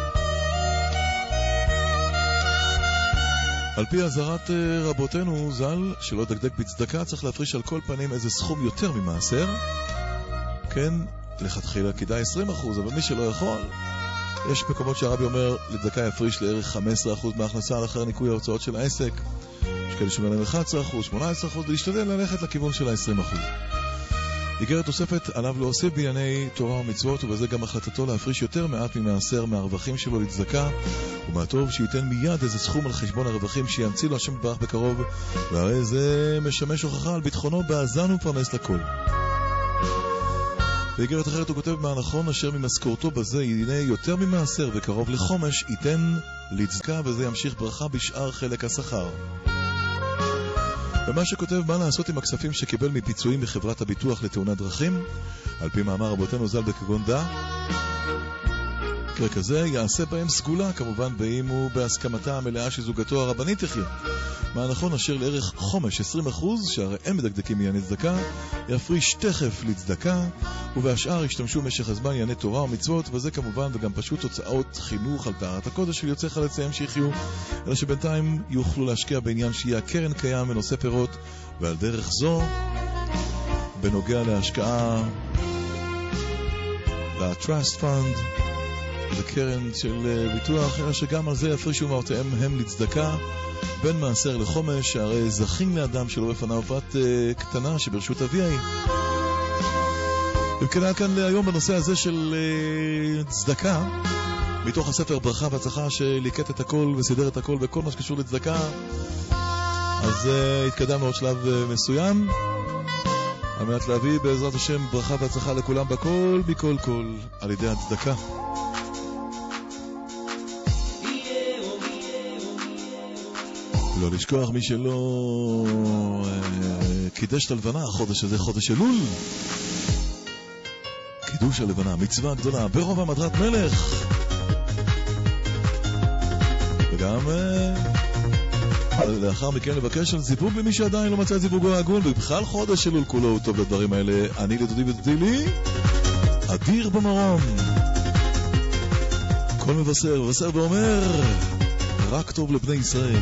על פי עזרת רבותינו ז"ל, שלא דקדק בצדקה, צריך להפריש על כל פנים איזה סכום יותר ממעשר. כן, לכתחילה כדאי עשרים אחוז, אבל מי שלא יכול, יש מקומות שהרבי אומר לצדקה יפריש לערך חמישה עשר אחוז מההכנסה לאחר ניקוי ההוצאות של העסק, יש כאלה שאומרים אחד עשר אחוז, שמונה עשרה אחוז, ולהשתדל ללכת לכיוון של ה-עשרים אחוז. איגרת תוספת עליו להוסיף בענייני תורה ומצוות, ובזה גם החלטתו להפריש יותר מעט ממעשר מהרווחים שלו לצדקה, ומהטוב שייתן מיד איזה סכום על חשבון הרווחים שימציא לו השם ברך בקרוב, והרי זה משמש הוכחה על ביטחונו באזן ופרנס לכל. באיגרת אחרת הוא כותב מה נכון אשר ממשכורתו בזה ייתן יותר ממעשר וקרוב לחומש ייתן לצדקה, וזה ימשיך ברכה בשאר חלק השכר. ומה שכותב מה לעשות עם הכספים שקיבל מפיצויים מחברת הביטוח לתאונת דרכים, על פי מאמר רבותינו ז"ל בכגון דע, מקרה כזה יעשה בהם סגולה, כמובן ואם הוא בהסכמתה המלאה שזוגתו הרבנית תחיה. מה נכון אשר לערך חומש עשרים אחוז, שהרי הם מדקדקים מענייני צדקה, יפריש תכף לצדקה, ובהשאר ישתמשו משך הזמן ענייני תורה ומצוות, וזה כמובן וגם פשוט תוצאות חינוך על טהרת הקודש של יוצאי חלציהם שיחיו, אלא שבינתיים יוכלו להשקיע בעניין שיהיה הקרן קיים ונושא פירות, ועל דרך זו בנוגע להשקעה ל-Trust Fund וקרן של ביטוח, אלא שגם על זה יפרישו מהותיהם הם לצדקה בין מעשר לחומש, שהרי זכים לאדם שלא בפניו בת uh, קטנה שברשות אביה היא. וכנראה כאן להיום בנושא הזה של uh, צדקה, מתוך הספר ברכה והצלחה שליקט את הכל וסידר את הכל וכל מה שקשור לצדקה. אז uh, התקדמנו עוד שלב uh, מסוים. על מנת להביא בעזרת השם ברכה והצלחה לכולם בכל מכל כל על ידי הצדקה. לא לשכוח מי שלא אה, קידש את הלבנה, החודש הזה חודש אלול, קידוש הלבנה, מצווה גדולה ברוב המדרת מלך. וגם אה, לאחר מכן לבקש על זיווג למי שעדיין לא מצא זיווגו העגול, ובכלל חודש אלול כולו הוא טוב לדברים האלה. אני לדודי ודודי לי אדיר במרום, כל מבשר מבשר ואומר רק טוב לבני ישראל.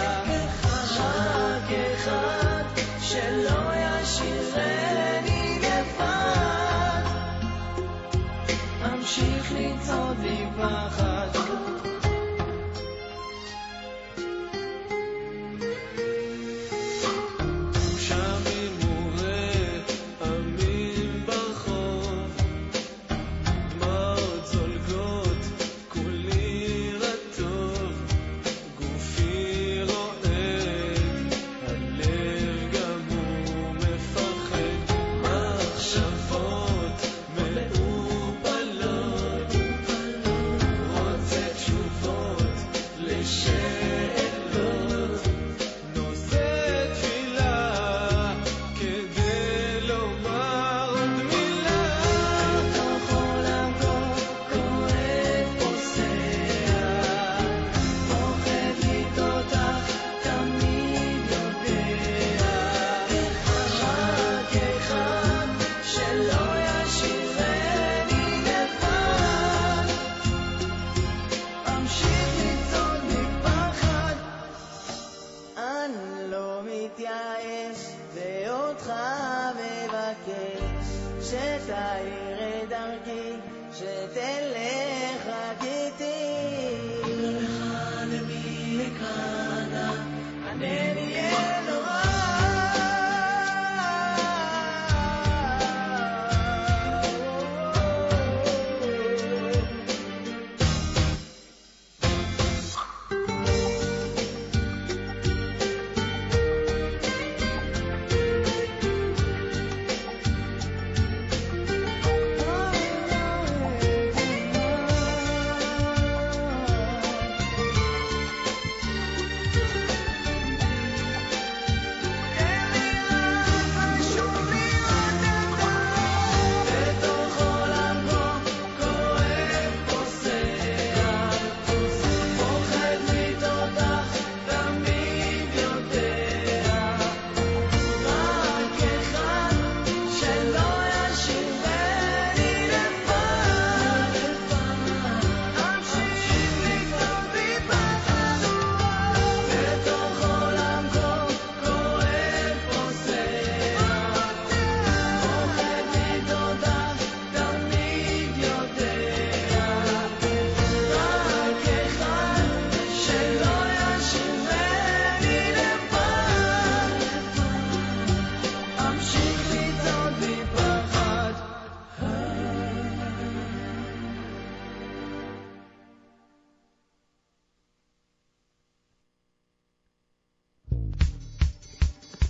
שלא ישאירני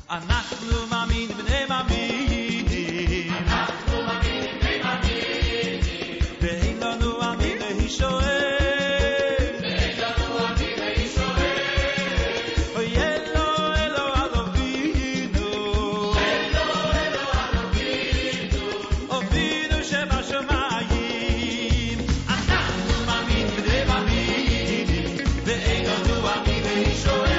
אנחנו מאמינים בני מאמינים, אנחנו מאמינים בני מאמינים, ואין לנו אמין להישואל, ואין לנו אמין להישואל, אוי אלו אלו אלוהינו, אלו אלו אלוהינו, אבינו שבשמיים, אנחנו מאמינים בני מאמינים, ואין לנו אמין להישואל.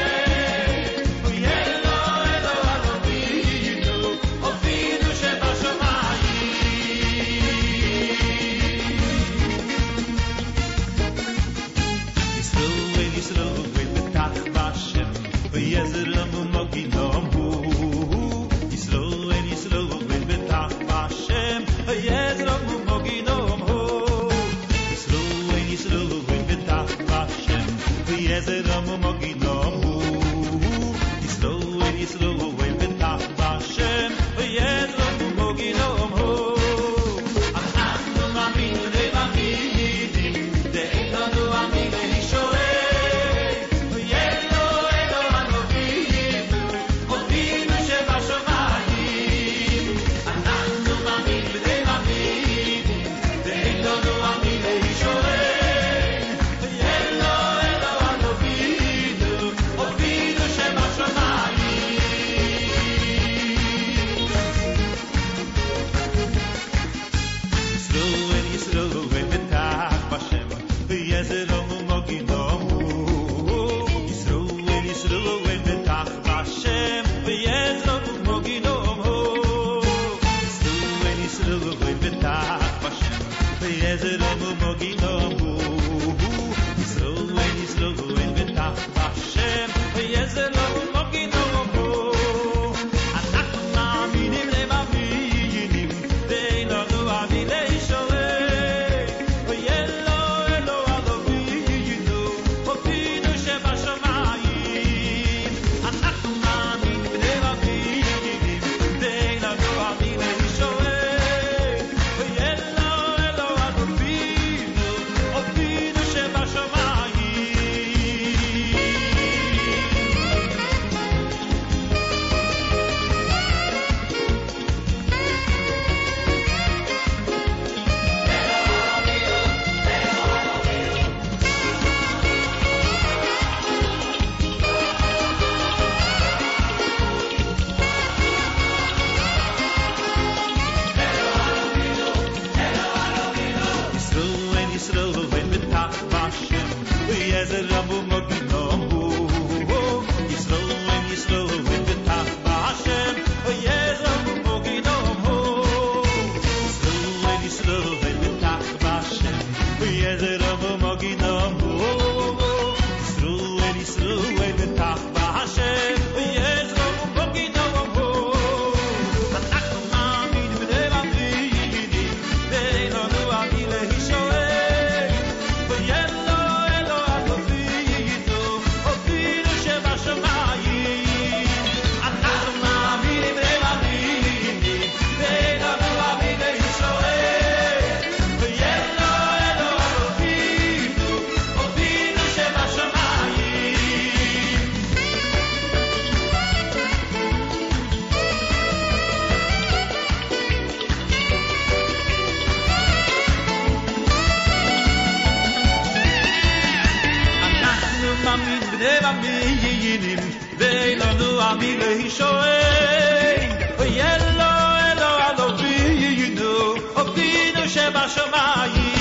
Yellow, yellow, I love you, you know, of the Shabbat Shamayim.